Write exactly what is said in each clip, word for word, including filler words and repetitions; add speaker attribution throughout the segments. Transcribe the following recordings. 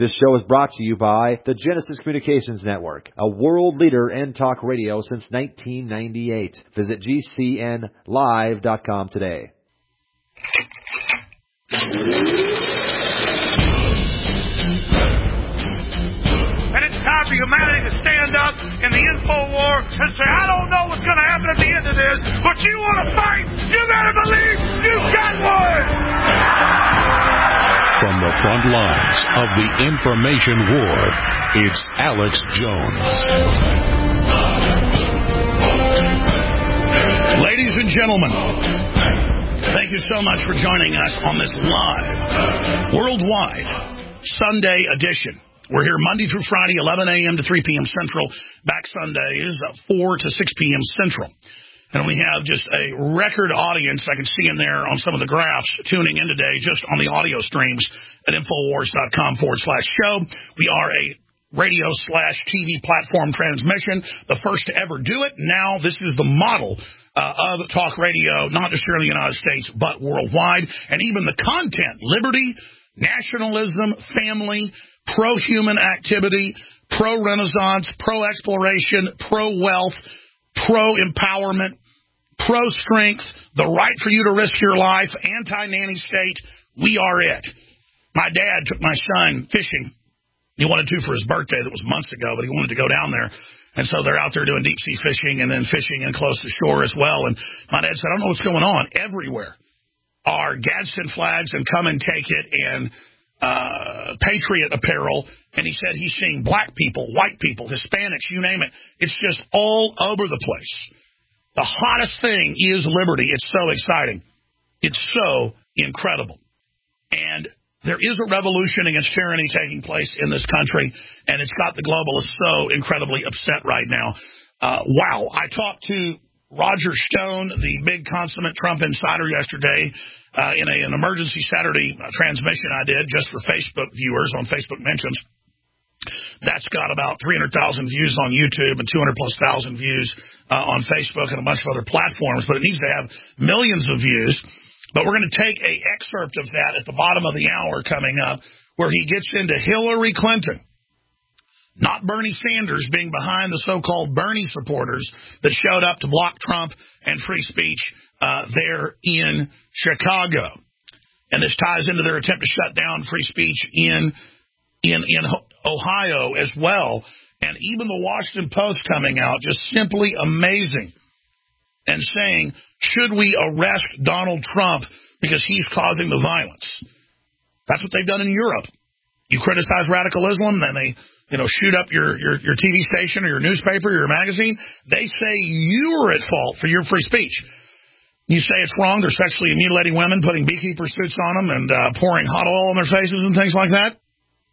Speaker 1: This show is brought to you by the Genesis Communications Network, a world leader in talk radio since nineteen ninety-eight. Visit G C N live dot com today.
Speaker 2: And it's time for humanity to stand up in the info war and say, I don't know what's going to happen at the end of this, but you want to fight, you better believe you've got one!
Speaker 3: From the front lines of the information war, it's Alex Jones.
Speaker 4: Ladies and gentlemen, thank you so much for joining us on this live, worldwide, Sunday edition. We're here Monday through Friday, eleven a.m. to three p.m. Central. Back Sundays, four to six p.m. Central. And we have just a record audience. I can see in there on some of the graphs tuning in today just on the audio streams at Infowars.com forward slash show. We are a radio slash T V platform transmission, the first to ever do it. Now this is the model uh, of talk radio, not just here in the United States, but worldwide. And even the content, liberty, nationalism, family, pro-human activity, pro-renaissance, pro-exploration, pro-wealth, pro-empowerment, pro-strength, the right for you to risk your life, anti-nanny state, we are it. My dad took my son fishing. He wanted to for his birthday. That was months ago, but he wanted to go down there. And so they're out there doing deep-sea fishing and then fishing in close to shore as well. And my dad said, I don't know what's going on. Everywhere are Gadsden flags and come and take it and uh, Patriot apparel. And he said he's seeing black people, white people, Hispanics, you name it. It's just all over the place. The hottest thing is liberty. It's so exciting. It's so incredible. And there is a revolution against tyranny taking place in this country, and it's got the globalists so incredibly upset right now. Uh, wow. I talked to Roger Stone, the big consummate Trump insider, yesterday uh, in a, an emergency Saturday transmission I did just for Facebook viewers on Facebook Mentions. That's got about three hundred thousand views on YouTube and two hundred plus thousand views uh, on Facebook and a bunch of other platforms, but it needs to have millions of views. But we're going to take a excerpt of that at the bottom of the hour coming up where he gets into Hillary Clinton, not Bernie Sanders, being behind the so-called Bernie supporters that showed up to block Trump and free speech uh, there in Chicago. And this ties into their attempt to shut down free speech in in in Ohio as well. And even the Washington Post coming out, just simply amazing, and saying, should we arrest Donald Trump because he's causing the violence? That's what they've done in Europe. You criticize radical Islam, then they, you know, shoot up your, your, your T V station or your newspaper or your magazine. They say you're at fault for your free speech. You say it's wrong. They're sexually mutilating women, putting beekeeper suits on them, and uh, pouring hot oil on their faces and things like that.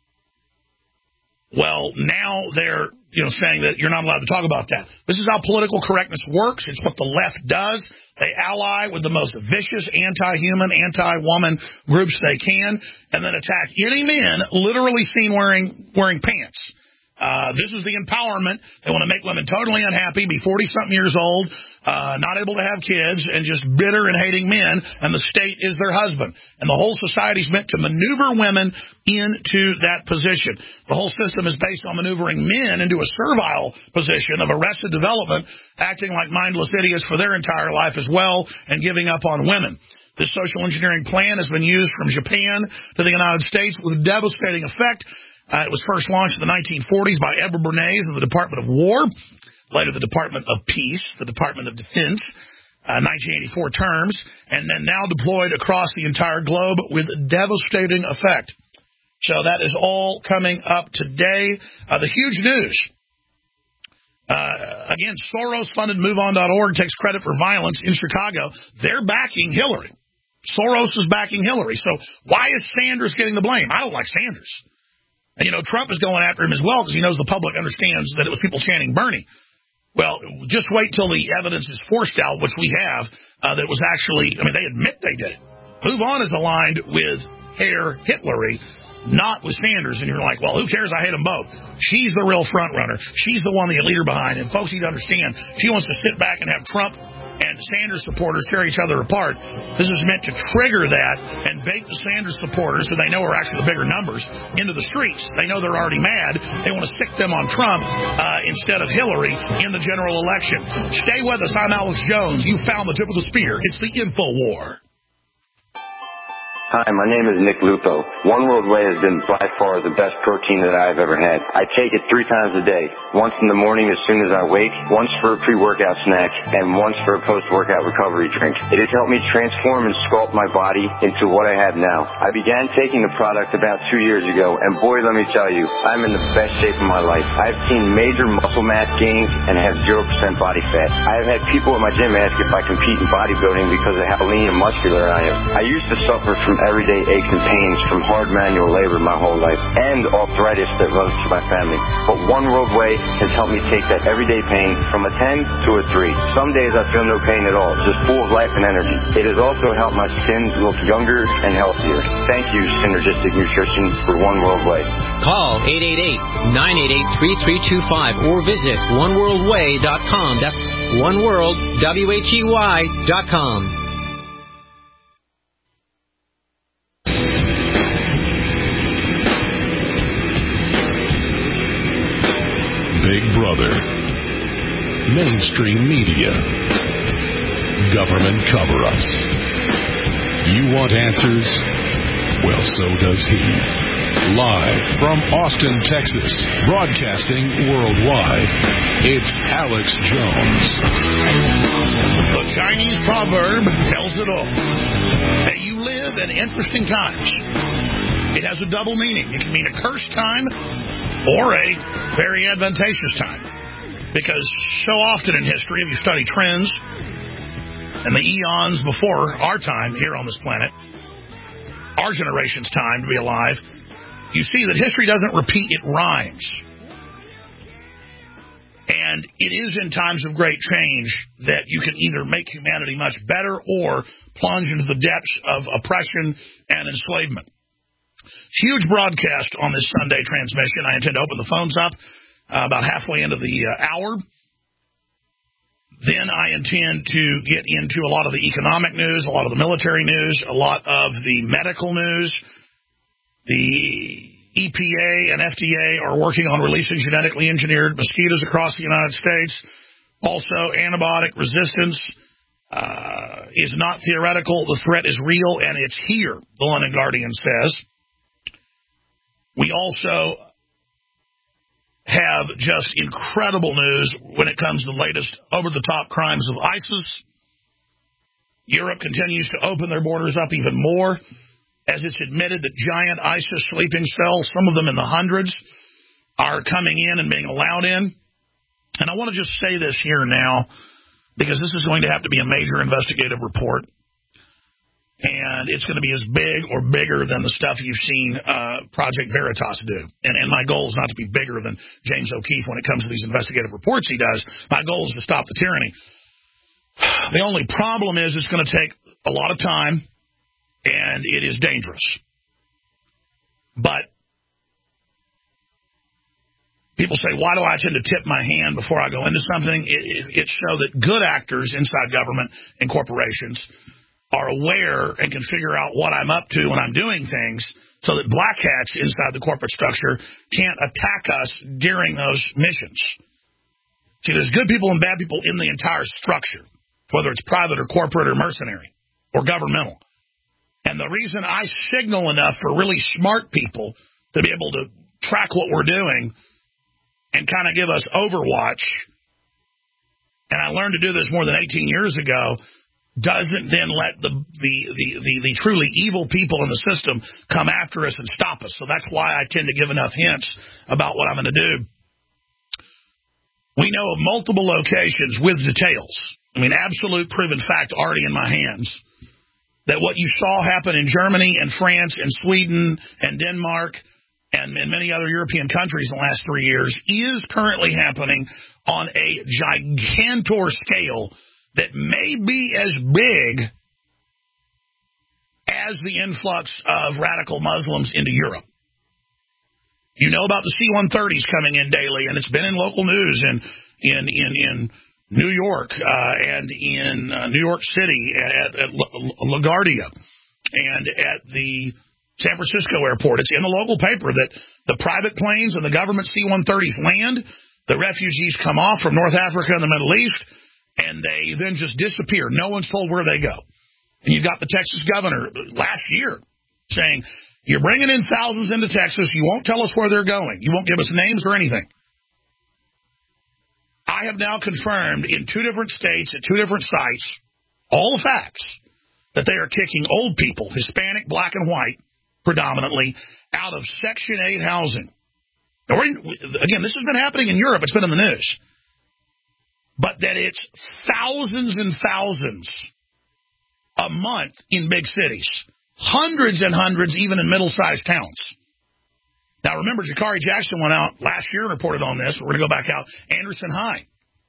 Speaker 4: Well, now they're, you know, saying that you're not allowed to talk about that. This is how political correctness works. It's what the left does. They ally with the most vicious anti-human, anti-woman groups they can, and then attack any men literally seen wearing wearing pants. Uh, this is the empowerment. They want to make women totally unhappy, be forty-something years old, uh, not able to have kids, and just bitter and hating men, and the state is their husband. And the whole society is meant to maneuver women into that position. The whole system is based on maneuvering men into a servile position of arrested development, acting like mindless idiots for their entire life as well, and giving up on women. This social engineering plan has been used from Japan to the United States with devastating effect. Uh, it was first launched in the nineteen forties by Edward Bernays of the Department of War, later the Department of Peace, the Department of Defense, uh, nineteen eighty-four terms, and then now deployed across the entire globe with devastating effect. So that is all coming up today. Uh, the huge news. Uh, again, Soros-funded move on dot org takes credit for violence in Chicago. They're backing Hillary. Soros is backing Hillary. So why is Sanders getting the blame? I don't like Sanders. And, you know, Trump is going after him as well because he knows the public understands that it was people chanting Bernie. Well, just wait till the evidence is forced out, which we have, uh, that was actually, I mean, they admit they did it. Move On is aligned with Herr Hitlery, not with Sanders. And you're like, well, who cares? I hate them both. She's the real front runner. She's the one, the leader behind. And folks need to understand, she wants to sit back and have Trump and Sanders supporters tear each other apart. This is meant to trigger that and bait the Sanders supporters, who they know are actually the bigger numbers, into the streets. They know they're already mad. They want to sick them on Trump uh, instead of Hillary in the general election. Stay with us. I'm Alex Jones. You found the tip of the spear. It's the Info War.
Speaker 5: Hi, my name is Nick Lupo. One World Whey has been by far the best protein that I've ever had. I take it three times a day. Once in the morning as soon as I wake, once for a pre-workout snack, and once for a post-workout recovery drink. It has helped me transform and sculpt my body into what I have now. I began taking the product about two years ago, and boy, let me tell you, I'm in the best shape of my life. I've seen major muscle mass gains and have zero percent body fat. I have had people at my gym ask if I compete in bodybuilding because of how lean and muscular I am. I used to suffer from everyday aches and pains from hard manual labor my whole life and arthritis that runs through my family. But One World Whey has helped me take that everyday pain from a ten to a three. Some days I feel no pain at all, just full of life and energy. It has also helped my skin look younger and healthier. Thank you, Synergistic Nutrition, for One World Whey.
Speaker 6: Call eight eight eight, nine eight eight, three three two five or visit one world way dot com. That's one world, W H E Y dot com.
Speaker 3: Big Brother, mainstream media, government cover-ups. You want answers? Well, so does he. Live from Austin, Texas, broadcasting worldwide, it's Alex Jones.
Speaker 4: The Chinese proverb tells it all. That you live in interesting times. It has a double meaning. It can mean a cursed time or a very advantageous time. Because so often in history, if you study trends and the eons before our time here on this planet, our generation's time to be alive, you see that history doesn't repeat, it rhymes. And it is in times of great change that you can either make humanity much better or plunge into the depths of oppression and enslavement. Huge broadcast on this Sunday transmission. I intend to open the phones up uh, about halfway into the uh, hour. Then I intend to get into a lot of the economic news, a lot of the military news, a lot of the medical news. The E P A and F D A are working on releasing genetically engineered mosquitoes across the United States. Also, antibiotic resistance uh, is not theoretical. The threat is real, and it's here, the London Guardian says. We also have just incredible news when it comes to the latest over-the-top crimes of ISIS. Europe continues to open their borders up even more, as it's admitted that giant ISIS sleeping cells, some of them in the hundreds, are coming in and being allowed in. And I want to just say this here now, because this is going to have to be a major investigative report. And it's going to be as big or bigger than the stuff you've seen uh, Project Veritas do. And, and my goal is not to be bigger than James O'Keefe when it comes to these investigative reports he does. My goal is to stop the tyranny. The only problem is it's going to take a lot of time, and it is dangerous. But people say, why do I tend to tip my hand before I go into something? It, it, it's so that good actors inside government and corporations are aware and can figure out what I'm up to when I'm doing things, so that black hats inside the corporate structure can't attack us during those missions. See, there's good people and bad people in the entire structure, whether it's private or corporate or mercenary or governmental. And the reason I signal enough for really smart people to be able to track what we're doing and kind of give us overwatch, and I learned to do this more than eighteen years ago, doesn't then let the, the, the, the, the truly evil people in the system come after us and stop us. So that's why I tend to give enough hints about what I'm going to do. We know of multiple locations with details. I mean, absolute proven fact already in my hands, that what you saw happen in Germany and France and Sweden and Denmark and in many other European countries in the last three years is currently happening on a gigantor scale that may be as big as the influx of radical Muslims into Europe. You know about the C one thirties coming in daily, and it's been in local news in in in, in New York uh, and in uh, New York City at, at LaGuardia and at the San Francisco airport. It's in the local paper that the private planes and the government C one thirties land, the refugees come off from North Africa and the Middle East, and they then just disappear. No one's told where they go. And you've got the Texas governor last year saying, you're bringing in thousands into Texas. You won't tell us where they're going. You won't give us names or anything. I have now confirmed in two different states at two different sites, all the facts, that they are kicking old people, Hispanic, black, and white, predominantly, out of Section eight housing. Now, again, this has been happening in Europe. It's been in the news. But that it's thousands and thousands a month in big cities. Hundreds and hundreds even in middle-sized towns. Now, remember, Jakari Jackson went out last year and reported on this. We're going to go back out. Anderson High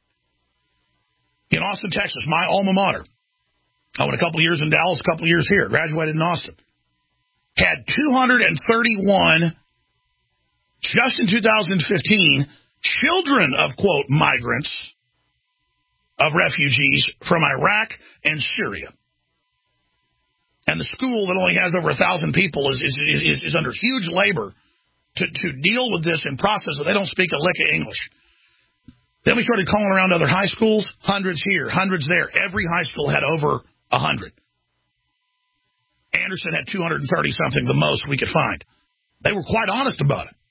Speaker 4: in Austin, Texas, my alma mater. I went a couple years in Dallas, a couple years here. Graduated in Austin. Had two hundred thirty-one, just in two thousand fifteen, children of, quote, migrants, of refugees from Iraq and Syria. And the school that only has over one thousand people is, is, is, is under huge labor to, to deal with this and process it. They don't speak a lick of English. Then we started calling around other high schools, hundreds here, hundreds there. Every high school had over one hundred. Anderson had two hundred thirty something, the most we could find. They were quite honest about it.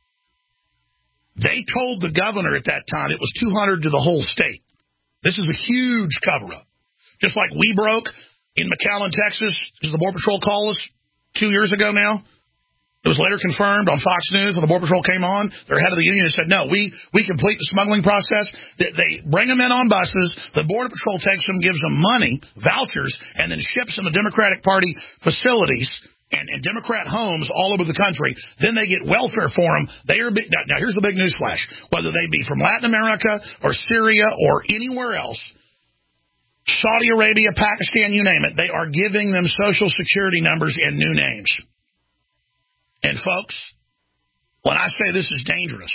Speaker 4: They told the governor at that time it was two hundred to the whole state. This is a huge cover-up. Just like we broke in McAllen, Texas, because the Border Patrol called us two years ago now. It was later confirmed on Fox News when the Border Patrol came on. Their head of the union said, no, we, we complete the smuggling process. They, they bring them in on buses. The Border Patrol takes them, gives them money, vouchers, and then ships them to Democratic Party facilities and, and Democrat homes all over the country. Then they get welfare for them. They are big, now, now, here's the big news flash. Whether they be from Latin America or Syria or anywhere else, Saudi Arabia, Pakistan, you name it, they are giving them Social Security numbers and new names. And, folks, when I say this is dangerous,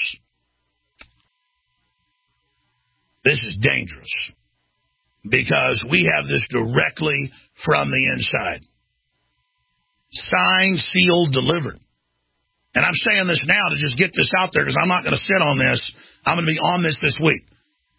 Speaker 4: this is dangerous because we have this directly from the inside. Signed, sealed, delivered. And I'm saying this now to just get this out there because I'm not going to sit on this. I'm going to be on this this week.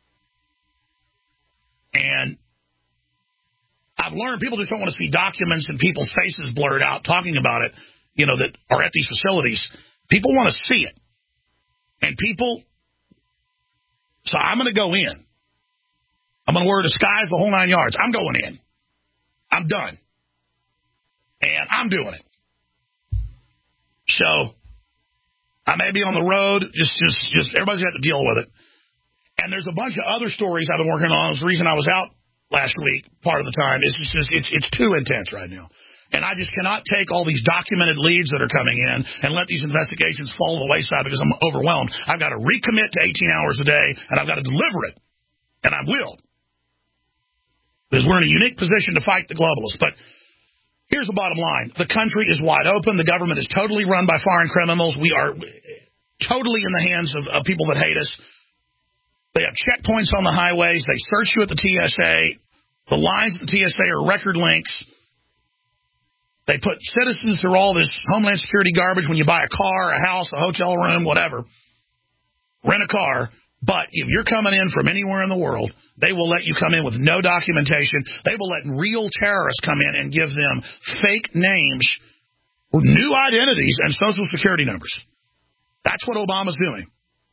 Speaker 4: And I've learned people just don't want to see documents and people's faces blurred out talking about it. You know, that are at these facilities, people want to see it. And people, so I'm going to go in. I'm going to wear a disguise, the whole nine yards. I'm going in. I'm done. And I'm doing it. So, I may be on the road, just, just, just, everybody's got to deal with it. And there's a bunch of other stories I've been working on. It was the reason I was out last week, part of the time. It's just, it's, it's too intense right now. And I just cannot take all these documented leads that are coming in and let these investigations fall to the wayside because I'm overwhelmed. I've got to recommit to eighteen hours a day, and I've got to deliver it. And I will. Because we're in a unique position to fight the globalists. But here's the bottom line. The country is wide open. The government is totally run by foreign criminals. We are totally in the hands of, of people that hate us. They have checkpoints on the highways. They search you at the T S A. The lines at the T S A are record lengths. They put citizens through all this Homeland Security garbage when you buy a car, a house, a hotel room, whatever. Rent a car. But if you're coming in from anywhere in the world, they will let you come in with no documentation. They will let real terrorists come in and give them fake names, new identities, and Social Security numbers. That's what Obama's doing.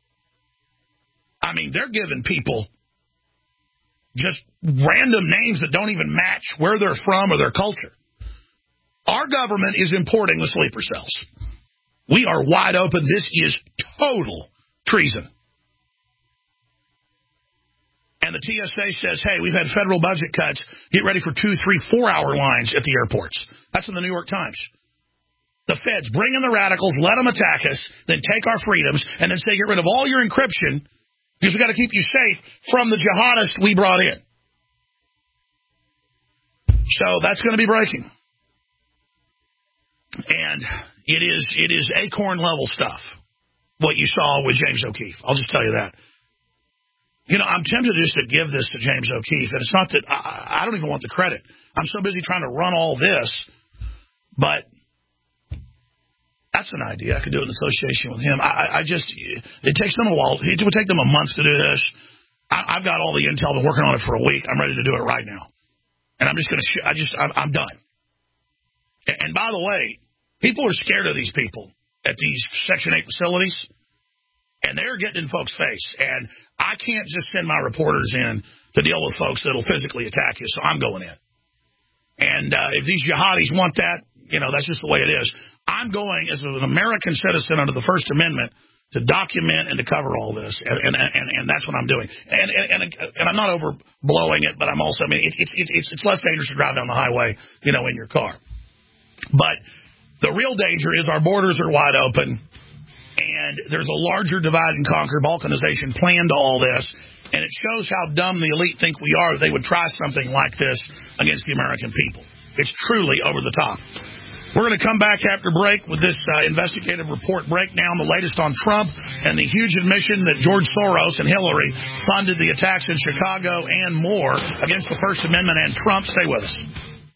Speaker 4: I mean, they're giving people just random names that don't even match where they're from or their culture. Our government is importing the sleeper cells. We are wide open. This is total treason. And the T S A says, hey, we've had federal budget cuts. Get ready for two, three, four-hour lines at the airports. That's in the New York Times. The feds bring in the radicals, let them attack us, then take our freedoms, and then say get rid of all your encryption because we've got to keep you safe from the jihadists we brought in. So that's going to be breaking. And it is it is acorn level stuff, what you saw with James O'Keefe. I'll just tell you that. You know, I'm tempted just to give this to James O'Keefe, and it's not that I, I don't even want the credit. I'm so busy trying to run all this, but that's an idea. I could do it in association with him. I, I just, it takes them a while. It would take them a month to do this. I, I've got all the intel. I've been working on it for a week. I'm ready to do it right now. And I'm just going to, sh- I just, I'm, I'm done. And, and by the way, people are scared of these people at these Section eight facilities. And they're getting in folks' face. And I can't just send my reporters in to deal with folks that will physically attack you, so I'm going in. And uh, if these jihadis want that, you know, that's just the way it is. I'm going as an American citizen under the First Amendment to document and to cover all this. And and, and, and that's what I'm doing. And, and, and, and I'm not overblowing it, but I'm also, I mean, it's, it's, it's, it's less dangerous to drive down the highway, you know, in your car. But the real danger is our borders are wide open. And there's a larger divide and conquer balkanization plan to all this. And it shows how dumb the elite think we are that they would try something like this against the American people. It's truly over the top. We're going to come back after break with this uh, investigative report breakdown, the latest on Trump, and the huge admission that George Soros and Hillary funded the attacks in Chicago and more against the First Amendment and Trump. Stay with us.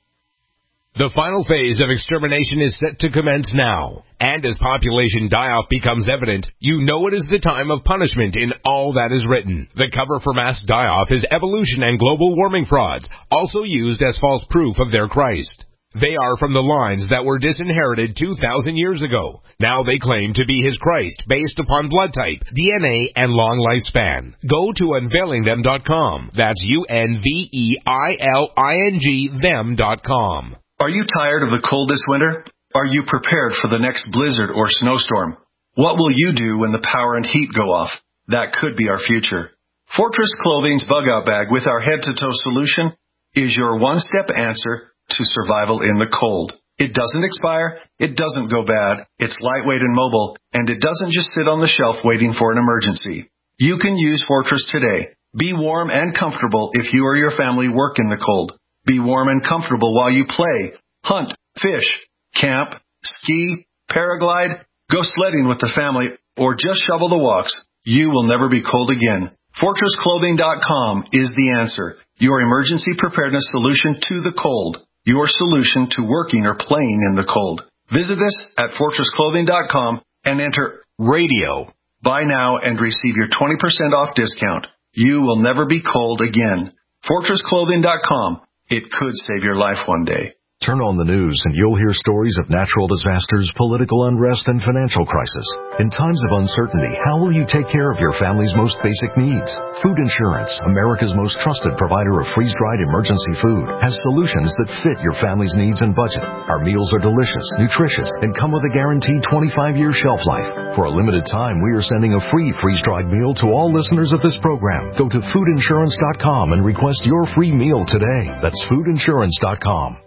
Speaker 7: The final phase of extermination is set to commence now. And as population die-off becomes evident, you know it is the time of punishment in all that is written. The cover for mass die-off is evolution and global warming frauds, also used as false proof of their Christ. They are from the lines that were disinherited two thousand years ago. Now they claim to be his Christ based upon blood type, D N A, and long lifespan. Go to unveiling them dot com. That's U N V E I L I N G them dot com.
Speaker 8: Are you tired of the cold this winter? Are you prepared for the next blizzard or snowstorm? What will you do when the power and heat go off? That could be our future. Fortress Clothing's Bug-Out Bag with our head-to-toe solution is your one-step answer to survival in the cold. It doesn't expire, it doesn't go bad, it's lightweight and mobile, and it doesn't just sit on the shelf waiting for an emergency. You can use Fortress today. Be warm and comfortable if you or your family work in the cold. Be warm and comfortable while you play, hunt, fish, camp, ski, paraglide, go sledding with the family, or just shovel the walks. You will never be cold again. Fortress Clothing dot com is the answer. Your emergency preparedness solution to the cold. Your solution to working or playing in the cold. Visit us at Fortress Clothing dot com and enter radio. Buy now and receive your twenty percent off discount. You will never be cold again. Fortress Clothing dot com. It could save your life one day.
Speaker 9: Turn on the news and you'll hear stories of natural disasters, political unrest, and financial crisis. In times of uncertainty, how will you take care of your family's most basic needs? Food Insurance, America's most trusted provider of freeze-dried emergency food, has solutions that fit your family's needs and budget. Our meals are delicious, nutritious, and come with a guaranteed twenty-five year shelf life. For a limited time, we are sending a free freeze-dried meal to all listeners of this program. Go to food insurance dot com and request your free meal today. That's food insurance dot com.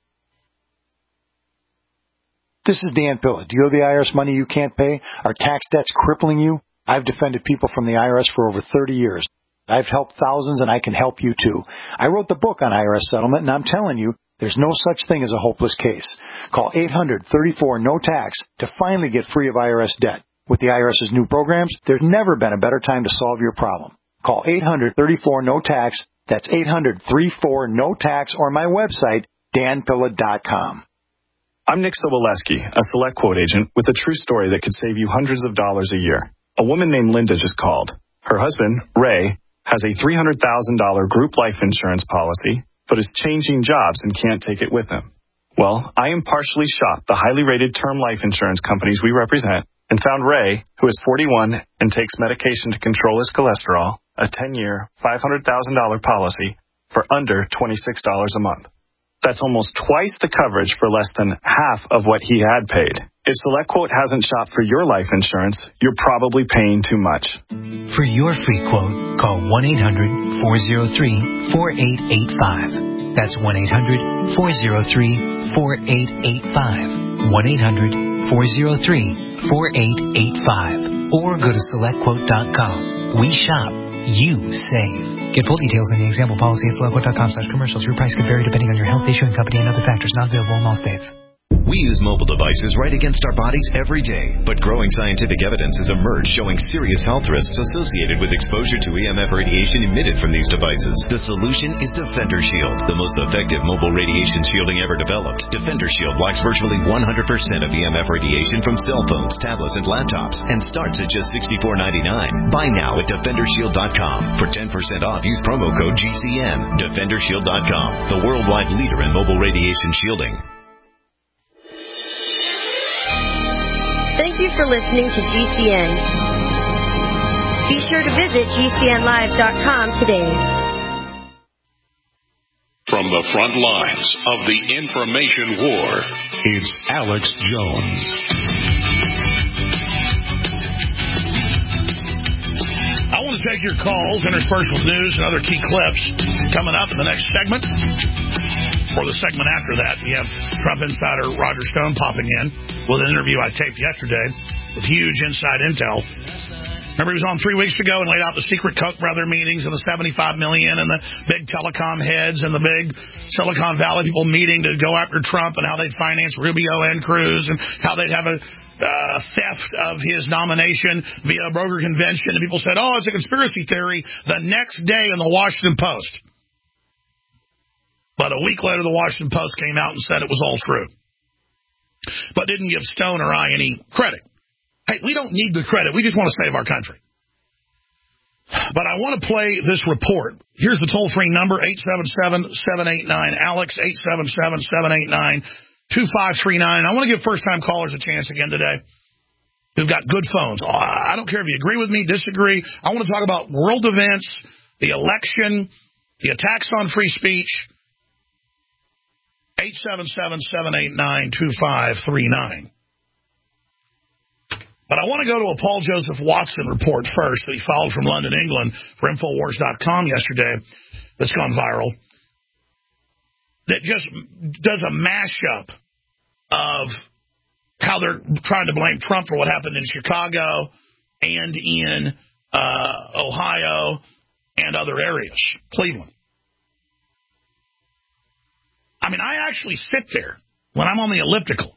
Speaker 10: This is Dan Pilla. Do you owe the I R S money you can't pay? Are tax debts crippling you? I've defended people from the I R S for over thirty years. I've helped thousands, and I can help you too. I wrote the book on I R S settlement, and I'm telling you, there's no such thing as a hopeless case. Call eight hundred, thirty-four, no tax to finally get free of I R S debt. With the IRS's new programs, there's never been a better time to solve your problem. Call eight hundred, thirty-four, no tax. That's eight hundred, thirty-four, no tax, or my website, dan pilla dot com.
Speaker 11: I'm Nick Soboleski, a Select Quote agent with a true story that could save you hundreds of dollars a year. A woman named Linda just called. Her husband, Ray, has a three hundred thousand dollars group life insurance policy, but is changing jobs and can't take it with him. Well, I impartially shopped the highly rated term life insurance companies we represent and found Ray, who is forty-one and takes medication to control his cholesterol, a ten-year, five hundred thousand dollars policy for under twenty-six dollars a month. That's almost twice the coverage for less than half of what he had paid. If SelectQuote hasn't shopped for your life insurance, you're probably paying too much.
Speaker 12: For your free quote, call one eight hundred, four oh three, four eight eight five. That's one eight hundred, four oh three, four eight eight five. one eight hundred, four oh three, four eight eight five. Or go to select quote dot com. We shop. You save. Get full details in the example policy at select quote dot com slash commercials. Your price could vary depending on your health, issue, and company and other factors not available in all states.
Speaker 13: We use mobile devices right against our bodies every day, but growing scientific evidence has emerged showing serious health risks associated with exposure to E M F radiation emitted from these devices. The solution is Defender Shield, the most effective mobile radiation shielding ever developed. Defender Shield blocks virtually one hundred percent of E M F radiation from cell phones, tablets, and laptops, and starts at just sixty-four ninety-nine. Buy now at defender shield dot com. For ten percent off, use promo code G C N. defender shield dot com, the worldwide leader in mobile radiation shielding.
Speaker 14: Thank you for listening to G C N. Be sure to visit G C N live dot com today.
Speaker 3: From the front lines of the information war, it's Alex Jones.
Speaker 4: I want to take your calls, interspersed with news and other key clips coming up in the next segment. Or the segment after that, we have Trump insider Roger Stone popping in with an interview I taped yesterday with huge inside intel. Remember, he was on three weeks ago and laid out the secret Koch brother meetings and the seventy-five million dollars and the big telecom heads and the big Silicon Valley people meeting to go after Trump and how they'd finance Rubio and Cruz and how they'd have a uh, theft of his nomination via a broker convention. And people said, oh, it's a conspiracy theory the next day in the Washington Post. But a week later, the Washington Post came out and said it was all true. But didn't give Stone or I any credit. Hey, we don't need the credit. We just want to save our country. But I want to play this report. Here's the toll-free number, eight seven seven, seven eight nine, ALEX, eight seven seven, seven eight nine, two five three nine. I want to give first-time callers a chance again today who've got good phones. I don't care if you agree with me, disagree. I want to talk about world events, the election, the attacks on free speech. eight seven seven, seven eight nine, two five three nine. But I want to go to a Paul Joseph Watson report first that he filed from London, England for Infowars dot com yesterday that's gone viral that just does a mashup of how they're trying to blame Trump for what happened in Chicago and in uh, Ohio and other areas, Cleveland. I mean, I actually sit there when I'm on the elliptical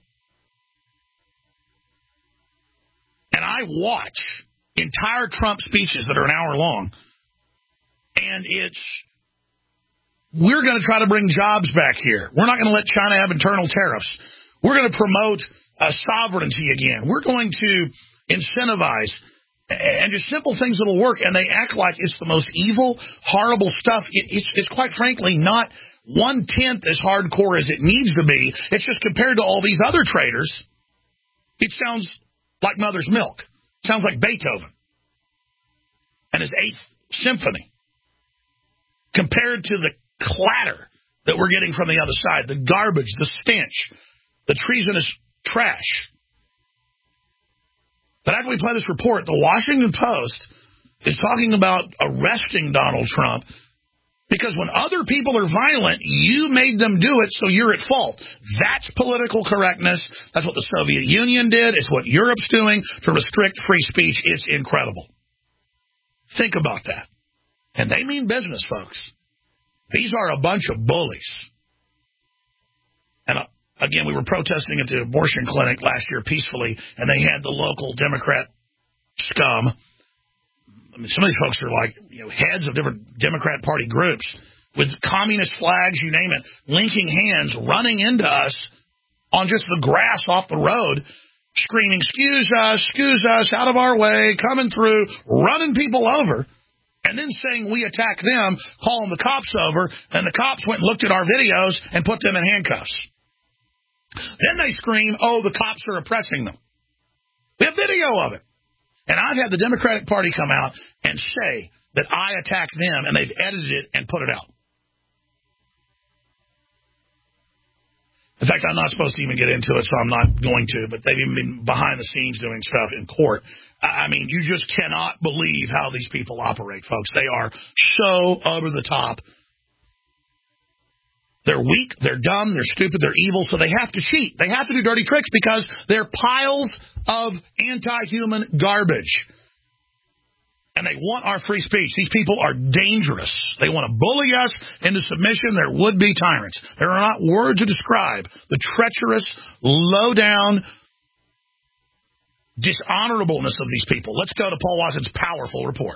Speaker 4: and I watch entire Trump speeches that are an hour long, and it's, we're going to try to bring jobs back here. We're not going to let China have internal tariffs. We're going to promote uh, sovereignty again. We're going to incentivize, and just simple things that'll work, and they act like it's the most evil, horrible stuff. It, it's, it's quite frankly not one-tenth as hardcore as it needs to be. It's just compared to all these other traitors, it sounds like mother's milk. It sounds like Beethoven and his Eighth Symphony compared to the clatter that we're getting from the other side, the garbage, the stench, the treasonous trash. But after we play this report, the Washington Post is talking about arresting Donald Trump because when other people are violent, you made them do it, so you're at fault. That's political correctness. That's what the Soviet Union did. It's what Europe's doing to restrict free speech. It's incredible. Think about that. And they mean business, folks. These are a bunch of bullies. And uh, again, we were protesting at the abortion clinic last year peacefully, and they had the local Democrat scum. I mean, some of these folks are like, you know, heads of different Democrat Party groups with communist flags, you name it, linking hands, running into us on just the grass off the road, screaming, excuse us, excuse us, out of our way, coming through, running people over, and then saying we attack them, calling the cops over, and the cops went and looked at our videos and put them in handcuffs. Then they scream, oh, the cops are oppressing them. We have video of it. And I've had the Democratic Party come out and say that I attacked them, and they've edited it and put it out. In fact, I'm not supposed to even get into it, so I'm not going to, but they've even been behind the scenes doing stuff in court. I mean, you just cannot believe how these people operate, folks. They are so over the top. They're weak, they're dumb, they're stupid, they're evil, so they have to cheat. They have to do dirty tricks because they're piles of anti-human garbage. And And they want our free speech. These people are dangerous. They want to bully us into submission. They're would-be tyrants. There are not words to describe the treacherous, low-down dishonorableness of these people. Let's go to Paul Watson's powerful report.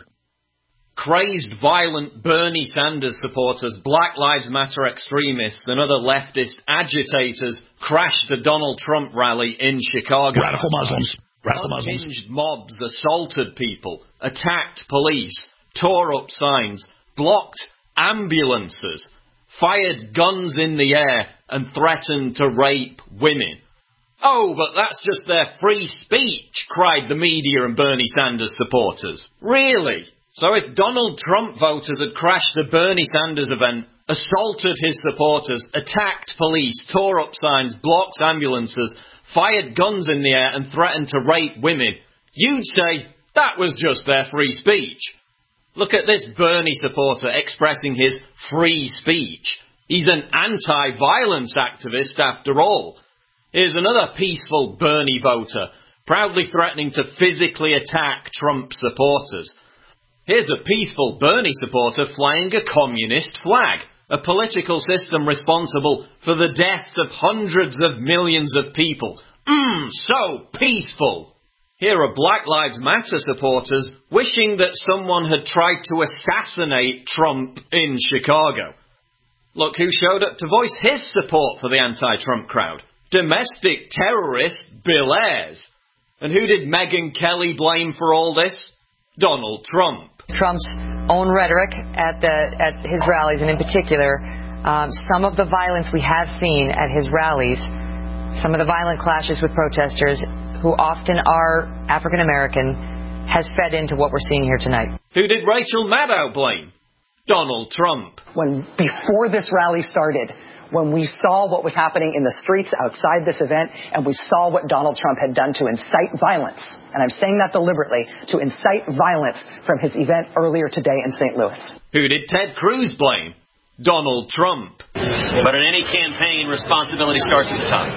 Speaker 15: Crazed, violent Bernie Sanders supporters, Black Lives Matter extremists, and other leftist agitators crashed a Donald Trump rally in Chicago.
Speaker 4: Radical Muslims. Radical Muslims.
Speaker 15: Unhinged mobs assaulted people, attacked police, tore up signs, blocked ambulances, fired guns in the air, and threatened to rape women. Oh, but that's just their free speech, cried the media and Bernie Sanders supporters. Really? So if Donald Trump voters had crashed the Bernie Sanders event, assaulted his supporters, attacked police, tore up signs, blocked ambulances, fired guns in the air and threatened to rape women, you'd say that was just their free speech. Look at this Bernie supporter expressing his free speech. He's an anti-violence activist after all. Here's another peaceful Bernie voter, proudly threatening to physically attack Trump supporters. Here's a peaceful Bernie supporter flying a communist flag, a political system responsible for the deaths of hundreds of millions of people. Mmm, so peaceful. Here are Black Lives Matter supporters wishing that someone had tried to assassinate Trump in Chicago. Look who showed up to voice his support for the anti-Trump crowd. Domestic terrorist Bill Ayers. And who did Megyn Kelly blame for all this? Donald Trump.
Speaker 16: Trump's own rhetoric at the at his rallies, and in particular, um, some of the violence we have seen at his rallies, some of the violent clashes with protesters, who often are African American, has fed into what we're seeing here tonight.
Speaker 15: Who did Rachel Maddow blame? Donald Trump.
Speaker 17: When before this rally started, when we saw what was happening in the streets outside this event, and we saw what Donald Trump had done to incite violence, and I'm saying that deliberately, to incite violence from his event earlier today in Saint Louis.
Speaker 15: Who did Ted Cruz blame? Donald Trump.
Speaker 18: But in any campaign, responsibility starts at the top.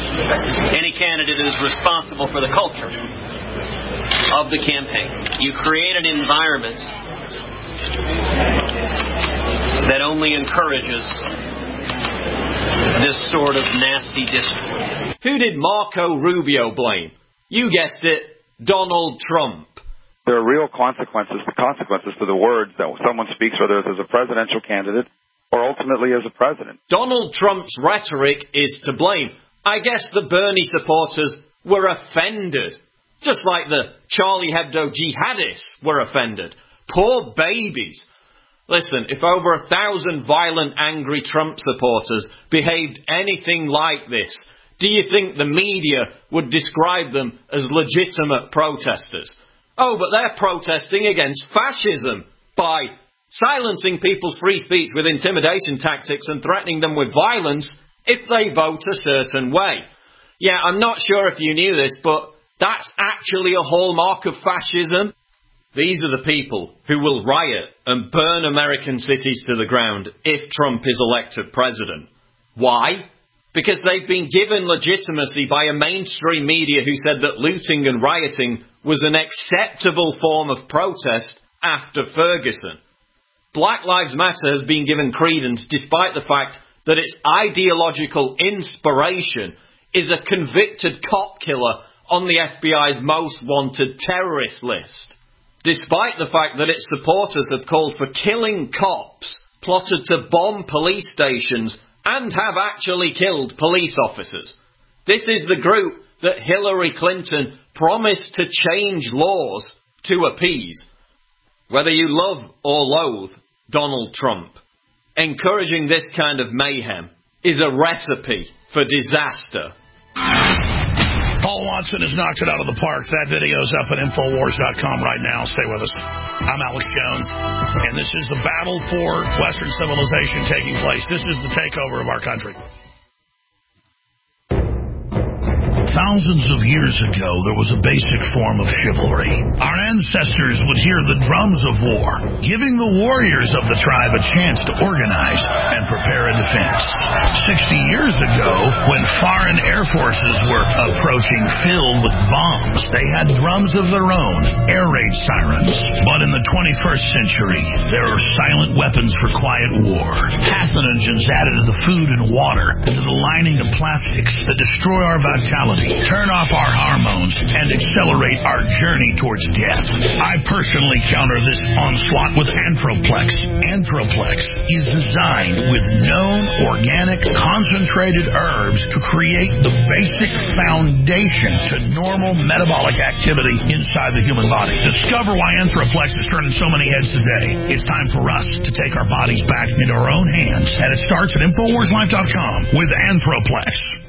Speaker 18: Any candidate is responsible for the culture of the campaign. You create an environment that only encourages this sort of nasty discourse.
Speaker 15: Who did Marco Rubio blame? You guessed it, Donald Trump.
Speaker 19: There are real consequences, consequences to the words that someone speaks, whether it's as a presidential candidate or ultimately as a president.
Speaker 15: Donald Trump's rhetoric is to blame. I guess the Bernie supporters were offended, just like the Charlie Hebdo jihadists were offended. Poor babies. Listen, if over a thousand violent, angry Trump supporters behaved anything like this, do you think the media would describe them as legitimate protesters? Oh, but they're protesting against fascism by silencing people's free speech with intimidation tactics and threatening them with violence if they vote a certain way. Yeah, I'm not sure if you knew this, but that's actually a hallmark of fascism. These are the people who will riot and burn American cities to the ground if Trump is elected president. Why? Because they've been given legitimacy by a mainstream media who said that looting and rioting was an acceptable form of protest after Ferguson. Black Lives Matter has been given credence despite the fact that its ideological inspiration is a convicted cop killer on the F B I's most wanted terrorist list. Despite the fact that its supporters have called for killing cops, plotted to bomb police stations, and have actually killed police officers. This is the group that Hillary Clinton promised to change laws to appease. Whether you love or loathe Donald Trump, encouraging this kind of mayhem is a recipe for disaster.
Speaker 4: Paul Watson has knocked it out of the park. That video's up at Infowars dot com right now. Stay with us. I'm Alex Jones, and this is the battle for Western civilization taking place. This is the takeover of our country. Thousands of years ago, there was a basic form of chivalry. Our ancestors would hear the drums of war, giving the warriors of the tribe a chance to organize and prepare a defense. Sixty years ago, when foreign air forces were approaching filled with bombs, they had drums of their own, air raid sirens. But in the twenty-first century, there are silent weapons for quiet war. Pathogens added to the food and water, into the lining of plastics that destroy our vitality, turn off our hormones, and accelerate our journey towards death. I personally counter this onslaught with Anthroplex. Anthroplex is designed with known organic concentrated herbs to create the basic foundation to normal metabolic activity inside the human body. Discover why Anthroplex is turning so many heads today. It's time for us to take our bodies back into our own hands, and it starts at Infowars Life dot com with Anthroplex.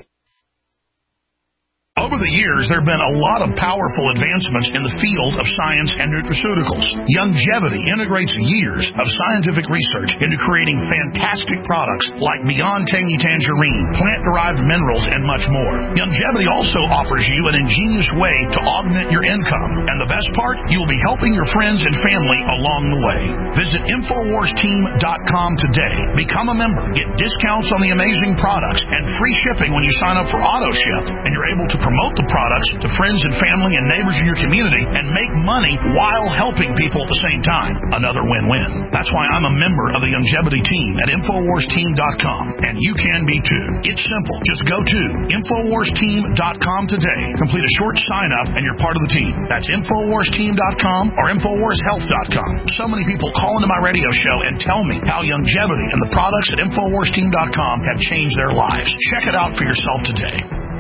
Speaker 4: Over the years, there have been a lot of powerful advancements in the field of science and nutraceuticals. Youngevity integrates years of scientific research into creating fantastic products like Beyond Tangy Tangerine, plant-derived minerals, and much more. Youngevity also offers you an ingenious way to augment your income. And the best part, you will be helping your friends and family along the way. Visit Infowars Team dot com today. Become a member. Get discounts on the amazing products and free shipping when you sign up for AutoShip. And you're able to promote the products to friends and family and neighbors in your community and make money while helping people at the same time. Another win-win. That's why I'm a member of the Youngevity team at Infowars Team dot com, and you can be too. It's simple. Just go to Infowars Team dot com today. Complete a short sign-up and you're part of the team. That's Infowars Team dot com or Infowars Health dot com. So many people call into my radio show and tell me how Youngevity and the products at Infowars Team dot com have changed their lives. Check it out for yourself today.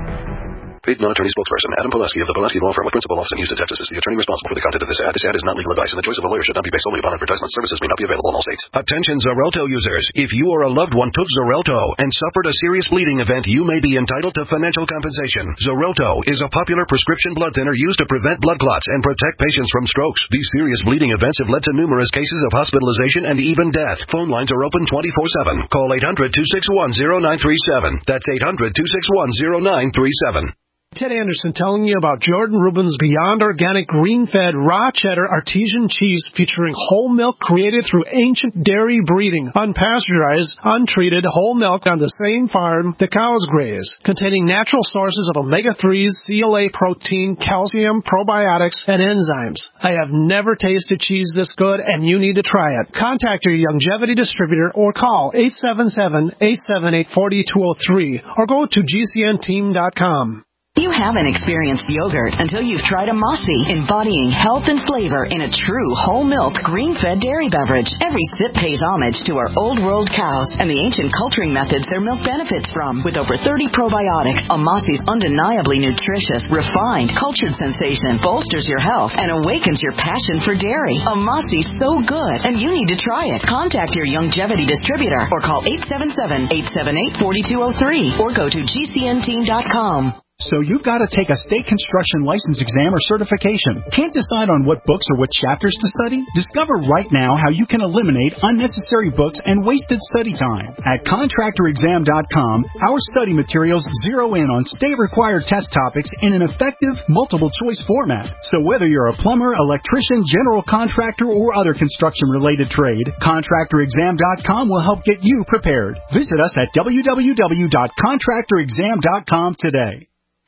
Speaker 20: Paid non-attorney spokesperson Adam Pulaski of the Pulaski Law Firm with principal office in Houston, Texas is the attorney responsible for the content of this ad. This ad is not legal advice, and the choice of a lawyer should not be based solely upon advertisement. Services may not be available in all states.
Speaker 21: Attention Xarelto users. If you or a loved one took Xarelto and suffered a serious bleeding event, you may be entitled to financial compensation. Xarelto is a popular prescription blood thinner used to prevent blood clots and protect patients from strokes. These serious bleeding events have led to numerous cases of hospitalization and even death. Phone lines are open twenty-four seven. Call eight hundred, two six one, zero nine three seven. That's eight hundred, two six one, zero nine three seven.
Speaker 22: Ted Anderson telling you about Jordan Rubin's Beyond Organic Green-Fed Raw Cheddar Artesian Cheese featuring whole milk created through ancient dairy breeding, unpasteurized, untreated whole milk on the same farm the cows graze, containing natural sources of omega threes, C L A protein, calcium, probiotics, and enzymes. I have never tasted cheese this good, and you need to try it. Contact your Youngevity distributor or call eight seven seven, eight seven eight, four two zero three or go to G C N team dot com.
Speaker 23: You haven't experienced yogurt until you've tried a Mossy, embodying health and flavor in a true whole milk, green-fed dairy beverage. Every sip pays homage to our old world cows and the ancient culturing methods their milk benefits from. With over thirty probiotics, a Mossy's undeniably nutritious, refined, cultured sensation bolsters your health and awakens your passion for dairy. A Mossy's so good, and you need to try it. Contact your Youngevity distributor or call eight seven seven, eight seven eight, four two zero three or go to G C N team dot com.
Speaker 24: So you've got to take a state construction license exam or certification. Can't decide on what books or what chapters to study? Discover right now how you can eliminate unnecessary books and wasted study time. At contractor exam dot com, our study materials zero in on state-required test topics in an effective, multiple-choice format. So whether you're a plumber, electrician, general contractor, or other construction-related trade, contractor exam dot com will help get you prepared. Visit us at w w w dot contractor exam dot com today.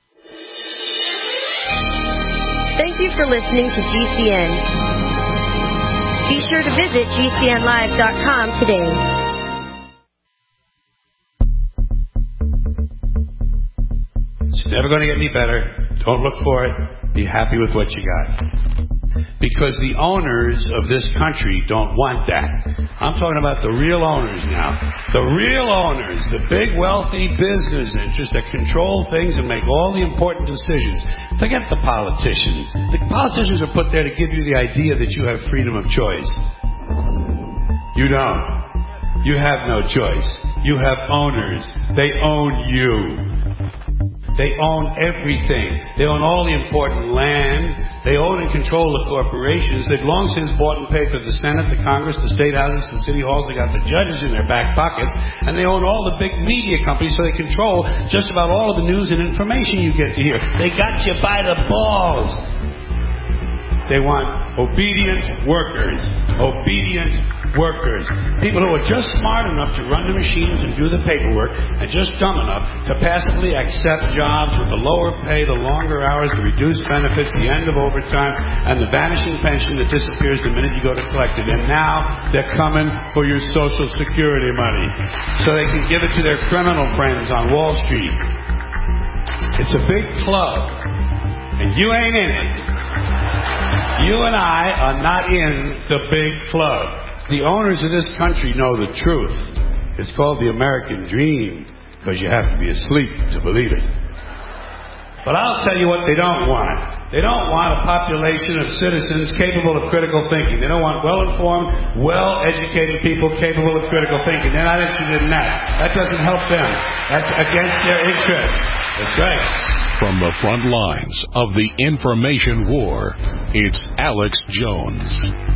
Speaker 14: Thank you for listening to G C N. Be sure to visit G C N live dot com today.
Speaker 25: It's never going to get any better. Don't look for it. Be happy with what you got. Because the owners of this country don't want that. I'm talking about the real owners now. The real owners, the big wealthy business interests that control things and make all the important decisions. Forget the politicians. The politicians are put there to give you the idea that you have freedom of choice. You don't. You have no choice. You have owners. They own you. They own everything. They own all the important land. They own and control the corporations. They've long since bought and paid for the Senate, the Congress, the state houses, the city halls. They got the judges in their back pockets. And they own all the big media companies, so they control just about all of the news and information you get to hear. They got you by the balls. They want obedient workers. Obedient workers. People who are just smart enough to run the machines and do the paperwork and just dumb enough to passively accept jobs with the lower pay, the longer hours, the reduced benefits, the end of overtime, and the vanishing pension that disappears the minute you go to collect it. And now they're coming for your Social Security money so they can give it to their criminal friends on Wall Street. It's a big club, and you ain't in it. You and I are not in the big club. The owners of this country know the truth. It's called the American dream because you have to be asleep to believe it. But I'll tell you what they don't want. They don't want a population of citizens capable of critical thinking. They don't want well-informed, well-educated people capable of critical thinking. They're not interested in that. That doesn't help them. That's against their interest. That's right.
Speaker 3: From the front lines of the information war, it's Alex Jones.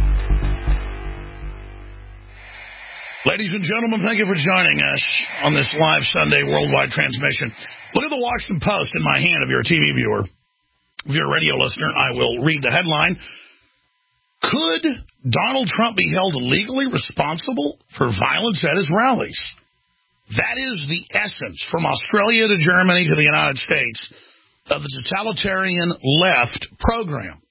Speaker 4: Ladies and gentlemen, thank you for joining us on this live Sunday worldwide transmission. Look at the Washington Post in my hand if you're a T V viewer. If you're a radio listener, I will read the headline. Could Donald Trump be held legally responsible for violence at his rallies? That is the essence, from Australia to Germany to the United States, of the totalitarian left program,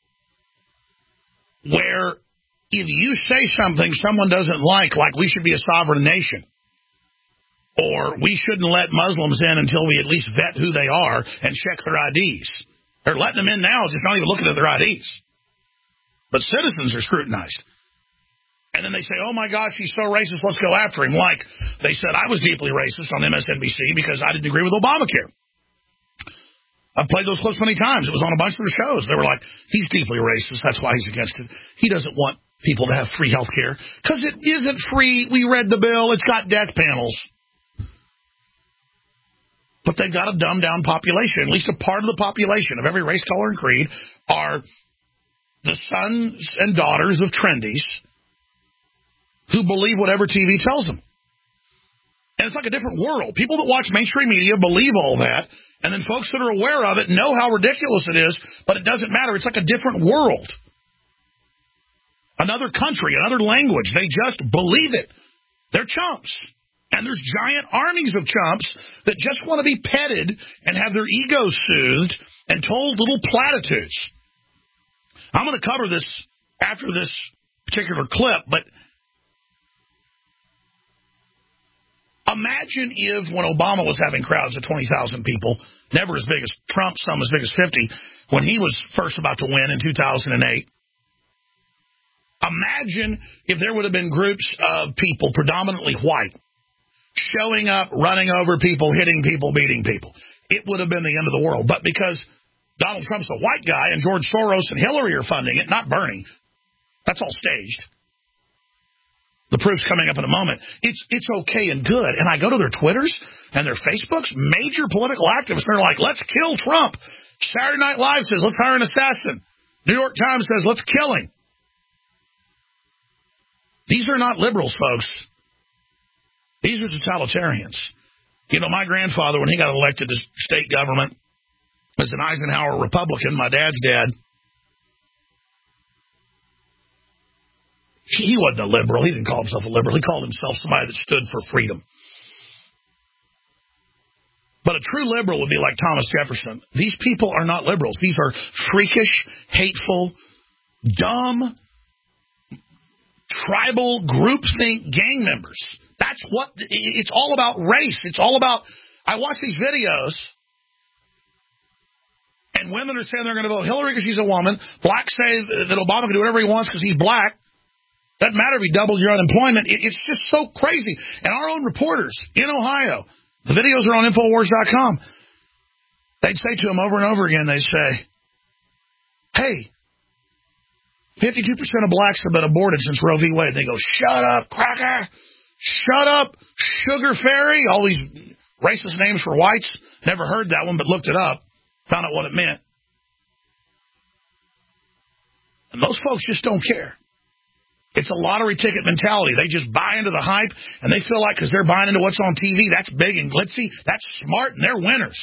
Speaker 4: where if you say something someone doesn't like, like we should be a sovereign nation, or we shouldn't let Muslims in until we at least vet who they are and check their I Ds. They're letting them in now, just not even looking at their I Ds. But citizens are scrutinized. And then they say, oh, my gosh, he's so racist, let's go after him. Like they said I was deeply racist on M S N B C because I didn't agree with Obamacare. I've played those clips many times. It was on a bunch of the shows. They were like, he's deeply racist. That's why he's against it. He doesn't want people to have free health care. Because it isn't free. We read the bill. It's got death panels. But they've got a dumbed-down population. At least a part of the population of every race, color, and creed are the sons and daughters of trendies who believe whatever T V tells them. And it's like a different world. People that watch mainstream media believe all that. And then folks that are aware of it know how ridiculous it is, but it doesn't matter. It's like a different world. Another country, another language. They just believe it. They're chumps. And there's giant armies of chumps that just want to be petted and have their egos soothed and told little platitudes. I'm going to cover this after this particular clip, but imagine if when Obama was having crowds of twenty thousand people, never as big as Trump, some as big as fifty, when he was first about to win in two thousand eight. Imagine if there would have been groups of people, predominantly white, showing up, running over people, hitting people, beating people. It would have been the end of the world. But because Donald Trump's a white guy and George Soros and Hillary are funding it, not Bernie, that's all staged. The proof's coming up in a moment. It's it's okay and good. And I go to their Twitters and their Facebooks, major political activists, they're like, let's kill Trump. Saturday Night Live says, let's hire an assassin. New York Times says, let's kill him. These are not liberals, folks. These are totalitarians. You know, my grandfather, when he got elected to state government as an Eisenhower Republican, my dad's dad, he wasn't a liberal. He didn't call himself a liberal. He called himself somebody that stood for freedom. But a true liberal would be like Thomas Jefferson. These people are not liberals. These are freakish, hateful, dumb, tribal groupthink gang members. That's what, it's all about race. It's all about, I watch these videos, and women are saying they're going to vote Hillary because she's a woman. Blacks say that Obama can do whatever he wants because he's black. Doesn't matter if he doubles your unemployment. It, it's just so crazy. And our own reporters in Ohio, the videos are on Infowars dot com. They'd say to him over and over again, they'd say, hey, fifty-two percent of blacks have been aborted since Roe v. Wade. They go, shut up, cracker. Shut up, sugar fairy. All these Racist names for whites? Never heard that one, but looked it up. Found out what it meant. And most folks just don't care. It's a lottery ticket mentality. They just buy into the hype, and they feel like because they're buying into what's on T V, that's big and glitzy, that's smart, and they're winners.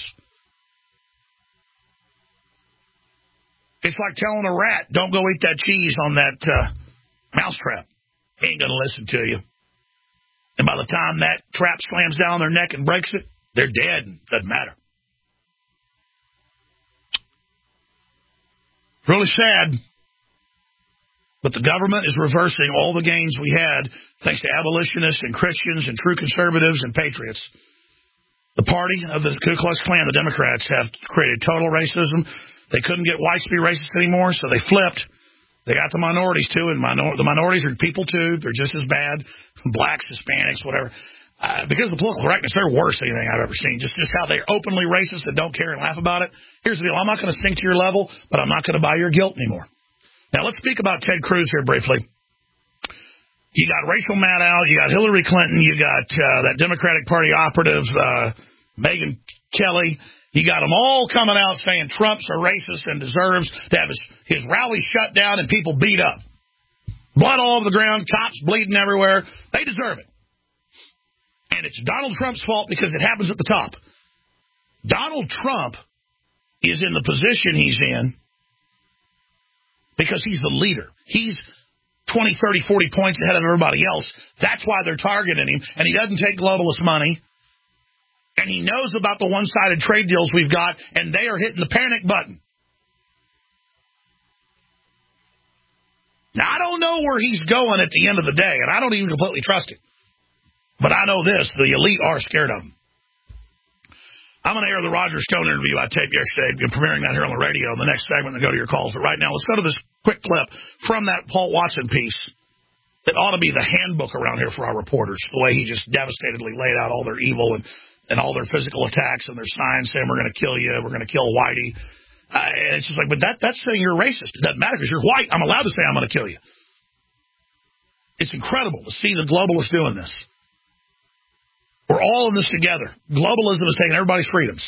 Speaker 4: It's like telling a rat, don't go eat that cheese on that uh, mousetrap. He ain't going to listen to you. And by the time that trap slams down their neck and breaks it, they're dead and doesn't matter. Really sad. But the government is reversing all the gains we had thanks to abolitionists and Christians and true conservatives and patriots. The party of the Ku Klux Klan, the Democrats, have created total racism. They couldn't get whites to be racist anymore, so they flipped. They got the minorities, too, and minor- the minorities are people, too. They're just as bad. Blacks, Hispanics, whatever. Uh, because of the political correctness, they're worse than anything I've ever seen. Just, just how they're openly racist and don't care and laugh about it. Here's the deal. I'm not going to sink to your level, but I'm not going to buy your guilt anymore. Now, let's speak about Ted Cruz here briefly. You got Rachel Maddow, you got Hillary Clinton, you got uh, that Democratic Party operative, uh, Megyn Kelly. You got them all coming out saying Trump's a racist and deserves to have his, his rally shut down and people beat up. Blood all over the ground, cops bleeding everywhere. They deserve it. And it's Donald Trump's fault because it happens at the top. Donald Trump is in the position he's in because he's the leader. He's twenty, thirty, forty points ahead of everybody else. That's why they're targeting him. And he doesn't take globalist money. And he knows about the one-sided trade deals we've got, and they are hitting the panic button. Now, I don't know where he's going at the end of the day, and I don't even completely trust him. But I know this, the elite are scared of him. I'm going to air the Roger Stone interview I taped yesterday. I'm premiering that here on the radio in the next segment and go to your calls. But right now, let's go to this quick clip from that Paul Watson piece that ought to be the handbook around here for our reporters, the way he just devastatedly laid out all their evil and, and all their physical attacks and their signs saying, we're going to kill you, we're going to kill Whitey. Uh, and it's just like, but that that's saying you're racist. It doesn't matter because you're white. I'm allowed to say I'm going to kill you. It's incredible to see the globalists doing this. We're all in this together. Globalism is taking everybody's freedoms.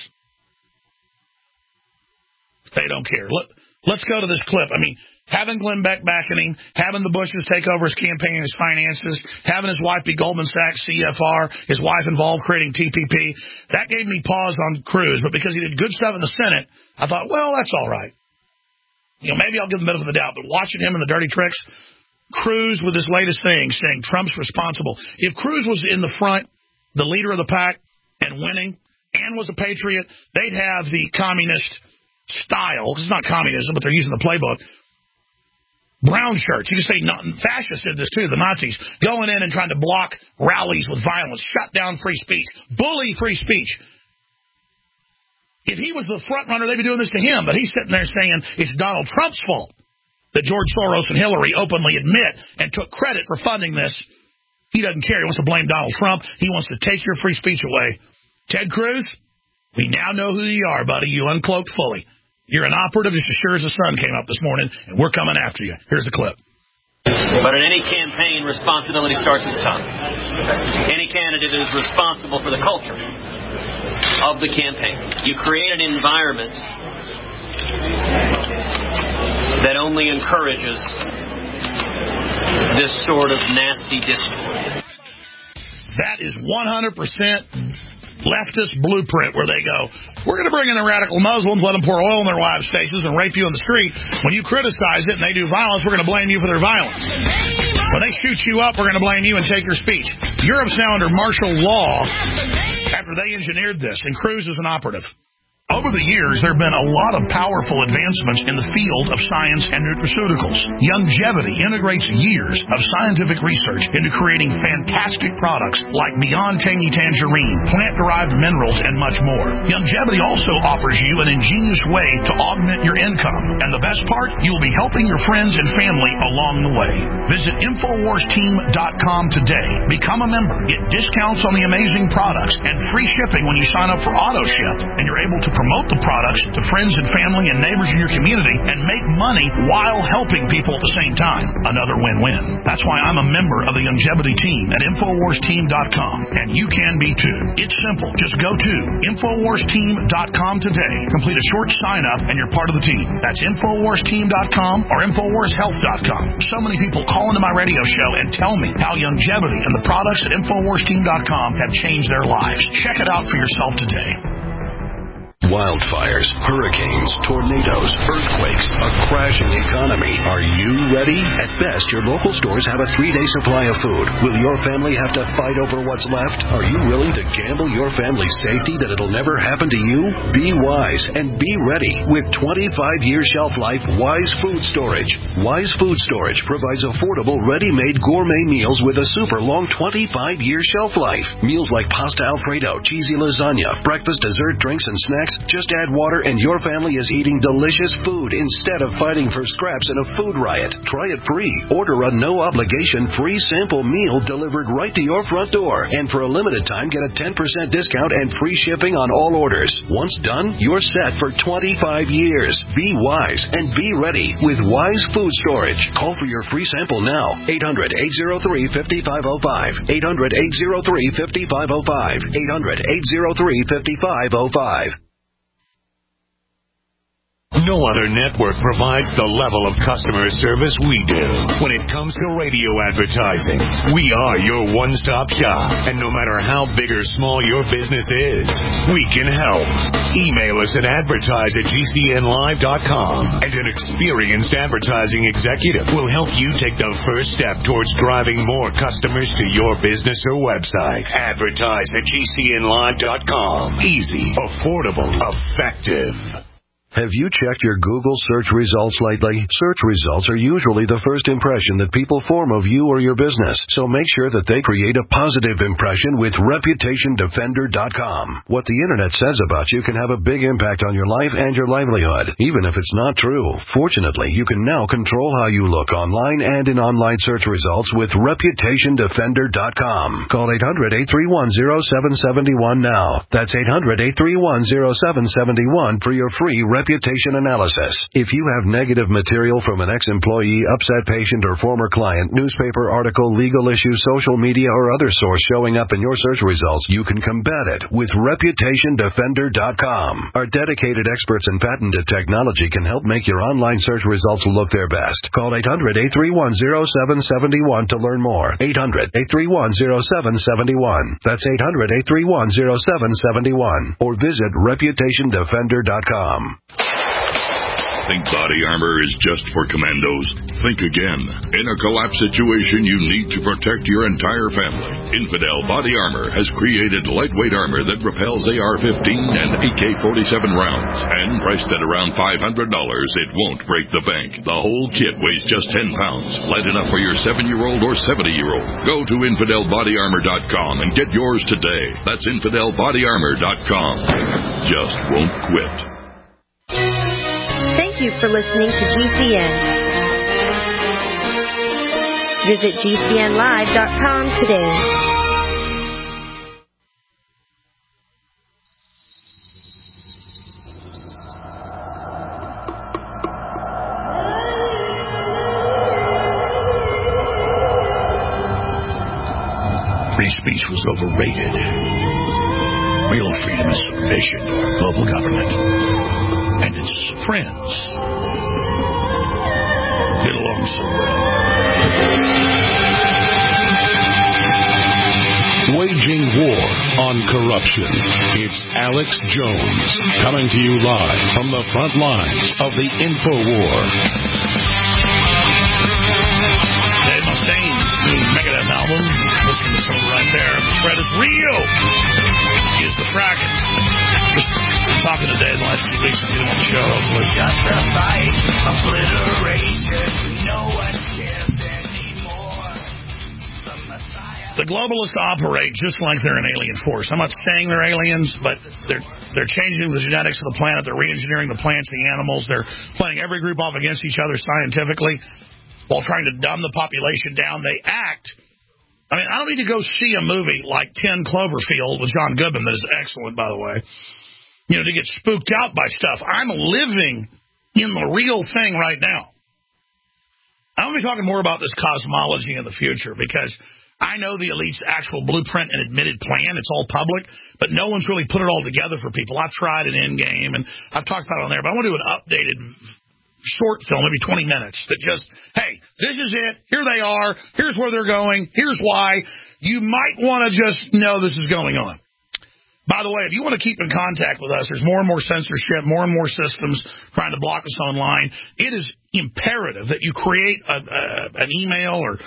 Speaker 4: They don't care. Let, let's go to this clip. I mean, having Glenn Beck backing him, having the Bushes take over his campaign and his finances, having his wife be Goldman Sachs C F R, his wife involved creating T P P, that gave me pause on Cruz. But because he did good stuff in the Senate, I thought, well, that's all right. You know, maybe I'll give him the benefit of the doubt. But watching him and the dirty tricks, Cruz with his latest thing saying Trump's responsible. If Cruz was in the front, the leader of the pack, and winning, and was a patriot, they'd have the communist style. This is not communism, but they're using the playbook. Brown shirts. You can say not, fascists did this too, the Nazis, going in and trying to block rallies with violence, shut down free speech, bully free speech. If he was the front runner, they'd be doing this to him, but he's sitting there saying it's Donald Trump's fault that George Soros and Hillary openly admit and took credit for funding this. He doesn't care. He wants to blame Donald Trump. He wants to take your free speech away. Ted Cruz, we now know who you are, buddy. You uncloaked fully. You're an operative just as sure as the sun came up this morning, and we're coming after you. Here's a clip.
Speaker 18: But in any campaign, responsibility starts at the top. Any candidate is responsible for the culture of the campaign. You create an environment that only encourages this sort of nasty discourse.
Speaker 4: That is one hundred percent leftist blueprint where they go, we're going to bring in the radical Muslims, let them pour oil in their wives' faces and rape you in the street. When you criticize it and they do violence, we're going to blame you for their violence. When they shoot you up, we're going to blame you and take your speech. Europe's now under martial law after they engineered this, and Cruz is an operative. Over the years, there have been a lot of powerful advancements in the field of science and nutraceuticals. Youngevity integrates years of scientific research into creating fantastic products like Beyond Tangy Tangerine, plant-derived minerals, and much more. Youngevity also offers you an ingenious way to augment your income. And the best part, you'll be helping your friends and family along the way. Visit Infowars Team dot com today. Become a member. Get discounts on the amazing products and free shipping when you sign up for AutoShip. And you're able to promote the products to friends and family and neighbors in your community and make money while helping people at the same time. Another win-win. That's why I'm a member of the Longevity team at Infowars Team dot com, and you can be too. It's simple. Just go to Infowars Team dot com today. Complete a short sign-up and you're part of the team. That's Infowars Team dot com or Infowars Health dot com. So many people call into my radio show and tell me how longevity and the products at Infowars Team dot com have changed their lives. Check it out for yourself today.
Speaker 21: Wildfires, hurricanes, tornadoes, earthquakes, a crashing economy. Are you ready? At best, your local stores have a three-day supply of food. Will your family have to fight over what's left? Are you willing to gamble your family's safety that it'll never happen to you? Be wise and be ready with twenty-five year shelf life Wise Food Storage. Wise Food Storage provides affordable, ready-made gourmet meals with a super long twenty-five year shelf life. Meals like pasta Alfredo, cheesy lasagna, breakfast, dessert, drinks, and snacks. Just add water and your family is eating delicious food instead of fighting for scraps in a food riot. Try it free. Order a no-obligation free sample meal delivered right to your front door. And for a limited time, get a ten percent discount and free shipping on all orders. Once done, you're set for twenty-five years. Be wise and be ready with Wise Food Storage. Call for your free sample now. eight hundred, eight oh three, five five oh five. eight hundred, eight oh three, five five oh five. eight hundred, eight oh three, five five oh five.
Speaker 3: No other network provides the level of customer service we do. When it comes to radio advertising, we are your one-stop shop. And no matter how big or small your business is, we can help. Email us at advertise at G C N live dot com, and an experienced advertising executive will help you take the first step towards driving more customers to your business or website. Advertise at G C N live dot com. Easy, affordable, effective.
Speaker 21: Have you checked your Google search results lately? Search results are usually the first impression that people form of you or your business, so make sure that they create a positive impression with Reputation Defender dot com. What the Internet says about you can have a big impact on your life and your livelihood, even if it's not true. Fortunately, you can now control how you look online and in online search results with Reputation Defender dot com. Call eight hundred, eight three one, oh seven seven one now. That's eight hundred, eight three one, oh seven seven one for your free reputation analysis. If you have negative material from an ex-employee, upset patient, or former client, newspaper article, legal issue, social media, or other source showing up in your search results, you can combat it with Reputation Defender dot com. Our dedicated experts in patented technology can help make your online search results look their best. Call eight hundred, eight three one, oh seven seven one to learn more. eight hundred, eight three one, oh seven seven one. That's eight hundred, eight three one, oh seven seven one. Or visit Reputation Defender dot com.
Speaker 1: Think body armor is just for commandos? Think again. In a collapse situation, you need to protect your entire family. Infidel Body Armor has created lightweight armor that repels A R fifteen and A K forty-seven rounds. And priced at around five hundred dollars, it won't break the bank. The whole kit weighs just ten pounds. Light enough for your seven-year-old or seventy-year-old. Go to Infidel Body Armor dot com and get yours today. That's Infidel Body Armor dot com. Just won't quit.
Speaker 14: Thank you for listening to G C N. Visit G C N live dot com today.
Speaker 4: Free speech was overrated. Real freedom is submission to our global government and its friends. Get along so well.
Speaker 3: Waging war on corruption. It's Alex Jones coming to you live from the front lines of the InfoWar.
Speaker 4: Dave Mustaine's new Megadeth album. Listen to this one right there. The threat is real. Is the fracking. Just talking today in the last few weeks on the show was just a fight, obliteration, no one cares anymore. The globalists operate just like they're an alien force. I'm not saying they're aliens, but they're they're changing the genetics of the planet. They're re-engineering the plants, the animals. They're playing every group off against each other scientifically while trying to dumb the population down. They act. I mean, I don't need to go see a movie like ten Cloverfield with John Goodman that is excellent, by the way. you know, to get spooked out by stuff. I'm living in the real thing right now. I'm going to be talking more about this cosmology in the future because I know the elite's actual blueprint and admitted plan. It's all public, but no one's really put it all together for people. I've tried an Endgame, and I've talked about it on there, but I want to do an updated short film, maybe twenty minutes, that just, hey, this is it. Here they are. Here's where they're going. Here's why. You might want to just know this is going on. By the way, if you want to keep in contact with us, there's more and more censorship, more and more systems trying to block us online. It is imperative that you create a, a, an email or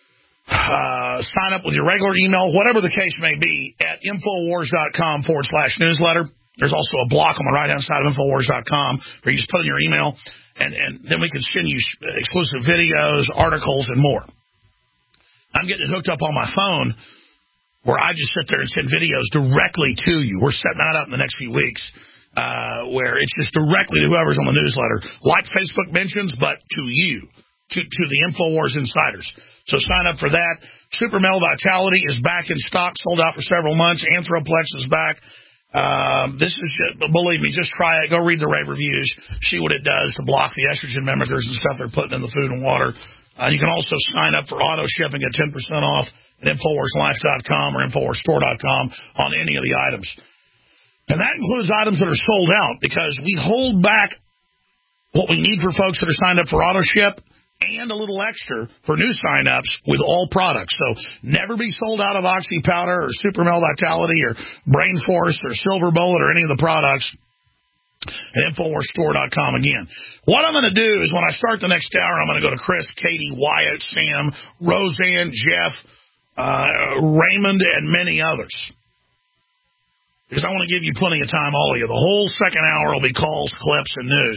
Speaker 4: uh, sign up with your regular email, whatever the case may be, at Infowars.com forward slash newsletter. There's also a block on the right-hand side of Infowars dot com where you just put in your email, and, and then we can send you exclusive videos, articles, and more. I'm getting it hooked up on my phone where I just sit there and send videos directly to you. We're setting that up in the next few weeks, uh, where it's just directly to whoever's on the newsletter, like Facebook mentions, but to you, to, to the InfoWars insiders. So sign up for that. Super Male Vitality is back in stock, sold out for several months. Anthroplex is back. Um, this is, just, believe me, just try it. Go read the rave reviews. See what it does to block the estrogen mimickers and stuff they're putting in the food and water. Uh, you can also sign up for auto shipping at ten percent off at Infowars Life dot com or Infowars Store dot com on any of the items. And that includes items that are sold out because we hold back what we need for folks that are signed up for auto ship and a little extra for new sign-ups with all products. So never be sold out of Oxy Powder or Super Male Vitality or Brain Force or Silver Bullet or any of the products at Infowars Store dot com again. What I'm going to do is when I start the next hour, I'm going to go to Chris, Katie, Wyatt, Sam, Roseanne, Jeff, uh, Raymond, and many others. Because I want to give you plenty of time, all of you. The whole second hour will be calls, clips, and news.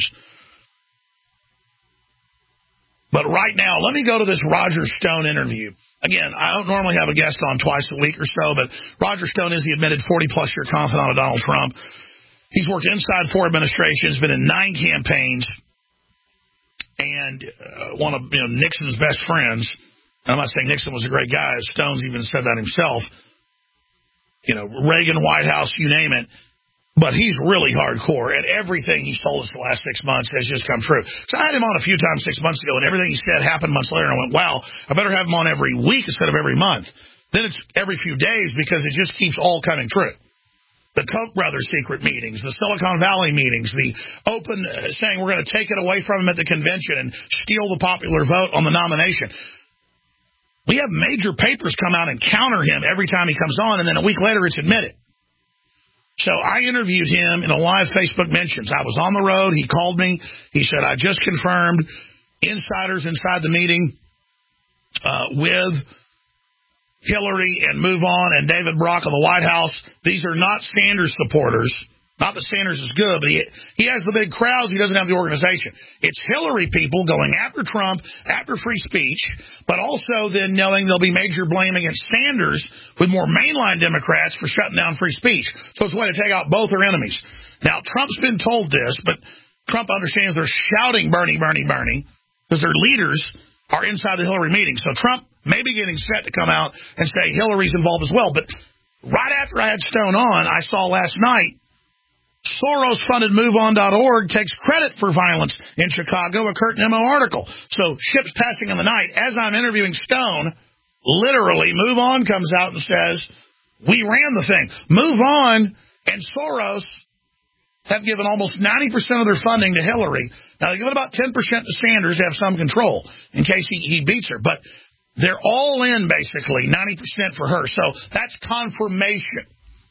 Speaker 4: But right now, let me go to this Roger Stone interview. Again, I don't normally have a guest on twice a week or so, but Roger Stone is the admitted forty-plus year confidant of Donald Trump. He's worked inside four administrations, been in nine campaigns, and uh, one of you know, Nixon's best friends. I'm not saying Nixon was a great guy. Stone's even said that himself. You know, Reagan, White House, you name it. But he's really hardcore, and everything he's told us the last six months has just come true. So I had him on a few times six months ago, and everything he said happened months later, and I went, wow, I better have him on every week instead of every month. Then it's every few days because it just keeps all coming true. The Koch brothers secret meetings, the Silicon Valley meetings, the open uh, saying we're going to take it away from him at the convention and steal the popular vote on the nomination. We have major papers come out and counter him every time he comes on, and then a week later it's admitted. So I interviewed him in a live Facebook mentions. I was on the road. He called me. He said, I just confirmed insiders inside the meeting uh, with Hillary and Move On and David Brock of the White House. These are not Sanders supporters. Not that Sanders is good, but he, he has the big crowds. He doesn't have the organization. It's Hillary people going after Trump, after free speech, but also then knowing there'll be major blame against Sanders with more mainline Democrats for shutting down free speech. So it's a way to take out both their enemies. Now, Trump's been told this, but Trump understands they're shouting Bernie, Bernie, Bernie, because their leaders are inside the Hillary meeting. So Trump may be getting set to come out and say Hillary's involved as well. But right after I had Stone on, I saw last night Soros-funded Move On dot org takes credit for violence in Chicago, a Kurt Nimmo article. So ships passing in the night. As I'm interviewing Stone, literally, Move On comes out and says, we ran the thing. Move On and Soros have given almost ninety percent of their funding to Hillary. Now, they give about ten percent to Sanders to have some control in case he, he beats her. But they're all in, basically, ninety percent for her. So that's confirmation.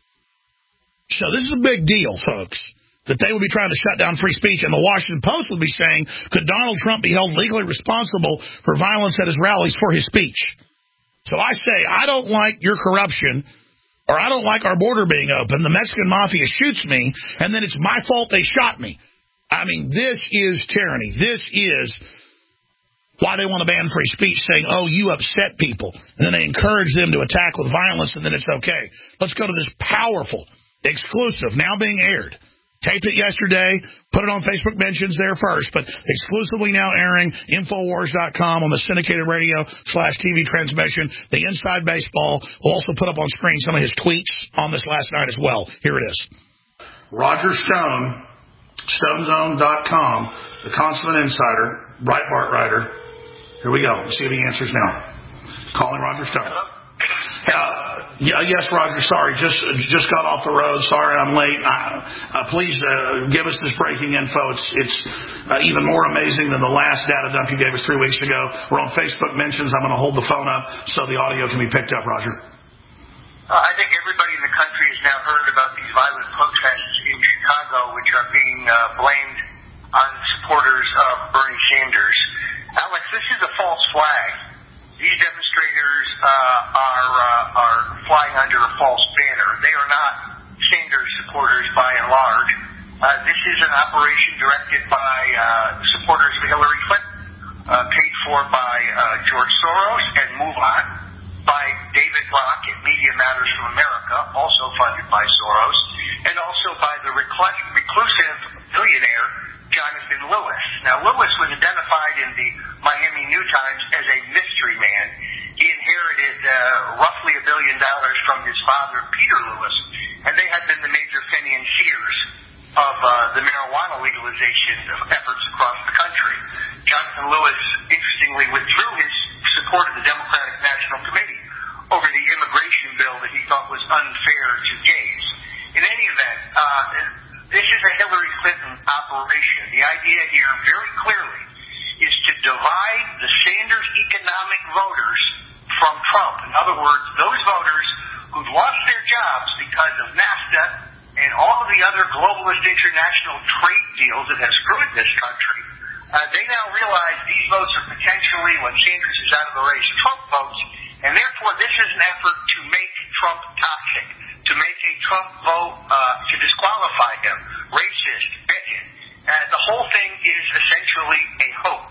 Speaker 4: So this is a big deal, folks, that they would be trying to shut down free speech. And the Washington Post would be saying, could Donald Trump be held legally responsible for violence at his rallies for his speech? So I say, I don't like your corruption, or I don't like our border being open. The Mexican mafia shoots me, and then it's my fault they shot me. I mean, this is tyranny. This is why they want to ban free speech, saying, oh, you upset people. And then they encourage them to attack with violence, and then it's okay. Let's go to this powerful exclusive, now being aired. Taped it yesterday, put it on Facebook mentions there first, but exclusively now airing, Infowars dot com on the syndicated radio slash T V transmission. The Inside Baseball will also put up on screen some of his tweets on this last night as well. Here it is. Roger Stone, stone zone dot com, the Consummate Insider, Breitbart writer. Here we go. Let's see if he answers now. Calling Roger Stone. Uh, yeah, yes, Roger. Sorry, just just got off the road. Sorry, I'm late. Uh, uh, please uh, give us this breaking info. It's it's uh, even more amazing than the last data dump you gave us three weeks ago. We're on Facebook mentions. I'm going to hold the phone up so the audio can be picked up, Roger.
Speaker 2: Uh, I think everybody in the country has now heard about these violent protests in Chicago, which are being uh, blamed on supporters of Bernie Sanders. Alex, this is a false flag. These demonstrators uh, are uh, are flying under a false banner. They are not Sanders supporters by and large. Uh, this is an operation directed by uh, supporters of Hillary Clinton, uh, paid for by uh, George Soros and MoveOn, by David Brock at Media Matters from America, also funded by Soros, and also by the reclusive billionaire Jonathan Lewis. Now, Lewis was identified in the Miami New Times as a mystery man. He inherited uh, roughly a billion dollars from his father, Peter Lewis, and they had been the major financiers of uh, the marijuana legalization of efforts across the country. Jonathan Lewis, interestingly, withdrew his support of the Democratic National Committee over the immigration bill that he thought was unfair to gays. In any event, uh, this is a Hillary Clinton operation. The idea here, very clearly, is to divide the Sanders economic voters from Trump. In other words, those voters who've lost their jobs because of NAFTA and all of the other globalist international trade deals that have screwed this country, uh, they now realize these votes are potentially, when Sanders is out of the race, Trump votes, and therefore this is an effort to make Trump toxic, to make a Trump vote, uh, to disqualify him, racist, bigot. Uh, the whole thing is essentially a hoax.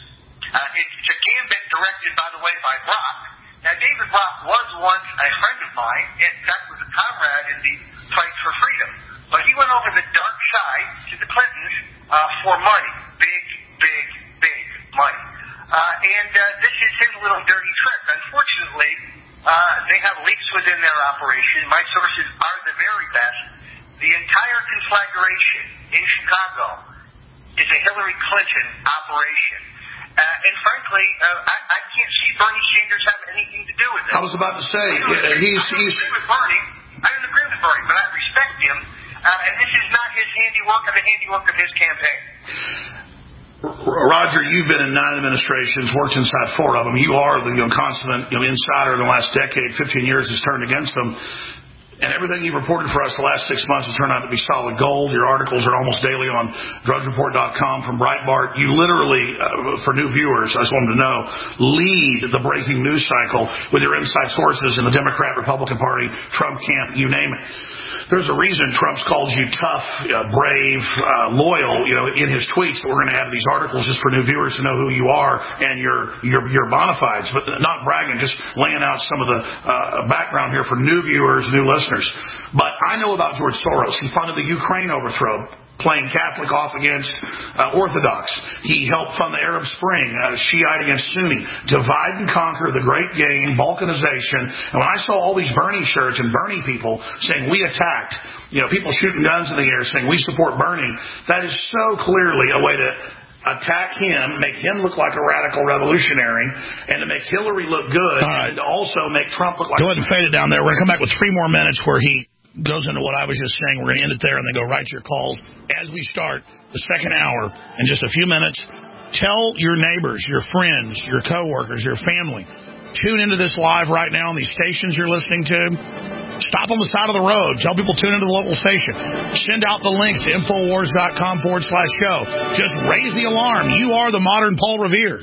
Speaker 2: Uh, it's a gambit directed, by the way, by Brock. Now, David Brock was once a friend of mine, in fact was a comrade in the fight for freedom. But he went over the dark side to the Clintons uh, for money, big, big, big money. Uh, and uh, this is his little dirty trick. Unfortunately, uh, they have leaks within their operation. My sources are the very best. The entire conflagration in Chicago is a Hillary Clinton operation. Uh, and frankly, uh, I, I can't see Bernie Sanders have anything to do with it.
Speaker 4: I was about to say,
Speaker 2: I don't,
Speaker 4: he's...
Speaker 2: I don't
Speaker 4: he's
Speaker 2: agree with Bernie. I don't agree with Bernie, but I respect him. Uh, and this is not his handiwork or the handiwork of his campaign.
Speaker 4: Roger, you've been in nine administrations, worked inside four of them. You are the you know, consummate you know, insider in the last decade. Fifteen years has turned against them. And everything you've reported for us the last six months has turned out to be solid gold. Your articles are almost daily on drudge report dot com from Breitbart. You literally, uh, for new viewers, I just want them to know, lead the breaking news cycle with your inside sources in the Democrat, Republican Party, Trump camp, you name it. There's a reason Trump's called you tough, uh, brave, uh, loyal, you know, in his tweets. We're going to have these articles just for new viewers to know who you are and your your your bona fides, but not bragging, just laying out some of the uh, background here for new viewers, new listeners. But I know about George Soros. He funded the Ukraine overthrow, playing Catholic off against uh, Orthodox. He helped fund the Arab Spring, uh, Shiite against Sunni, divide and conquer, the great game, balkanization. And when I saw all these Bernie shirts and Bernie people saying we attacked, you know, people shooting guns in the air saying we support Bernie, that is so clearly a way to attack him, make him look like a radical revolutionary, and to make Hillary look good, right, and to also make Trump look like... Go ahead and fade it down there. We're going to come back with three more minutes where he goes into what I was just saying. We're going to end it there and then go right to your calls. As we start the second hour in just a few minutes, tell your neighbors, your friends, your coworkers, your family. Tune into this live right now on these stations you're listening to. Stop on the side of the road. Tell people tune into the local station. Send out the links to Infowars.com forward slash show. Just raise the alarm. You are the modern Paul Revere's.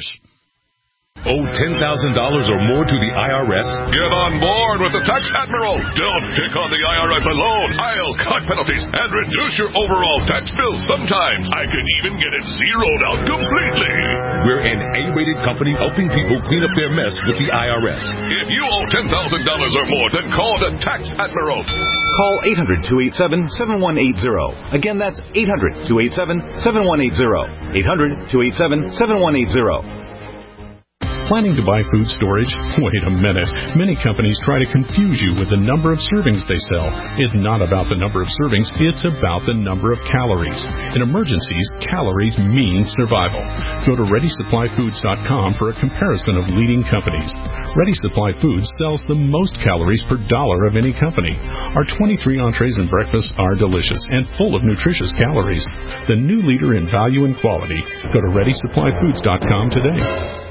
Speaker 5: Owe ten thousand dollars or more to the I R S?
Speaker 1: Get on board with the Tax Admiral. Don't pick on the I R S alone. I'll cut penalties and reduce your overall tax bill. Sometimes I can even get it zeroed out completely.
Speaker 5: We're an A-rated company helping people clean up their mess with the I R S.
Speaker 1: If you owe ten thousand dollars or more, then call the Tax Admiral.
Speaker 6: Call eight hundred, two eight seven, seven one eight zero. Again, that's eight hundred, two eight seven, seven one eight zero. eight hundred, two eight seven, seven one eight zero.
Speaker 7: Planning to buy food storage? Wait a minute. Many companies try to confuse you with the number of servings they sell. It's not about the number of servings, it's about the number of calories. In emergencies, calories mean survival. Go to ready supply foods dot com for a comparison of leading companies. Ready Supply Foods sells the most calories per dollar of any company. Our twenty-three entrees and breakfasts are delicious and full of nutritious calories. The new leader in value and quality. Go to ready supply foods dot com today.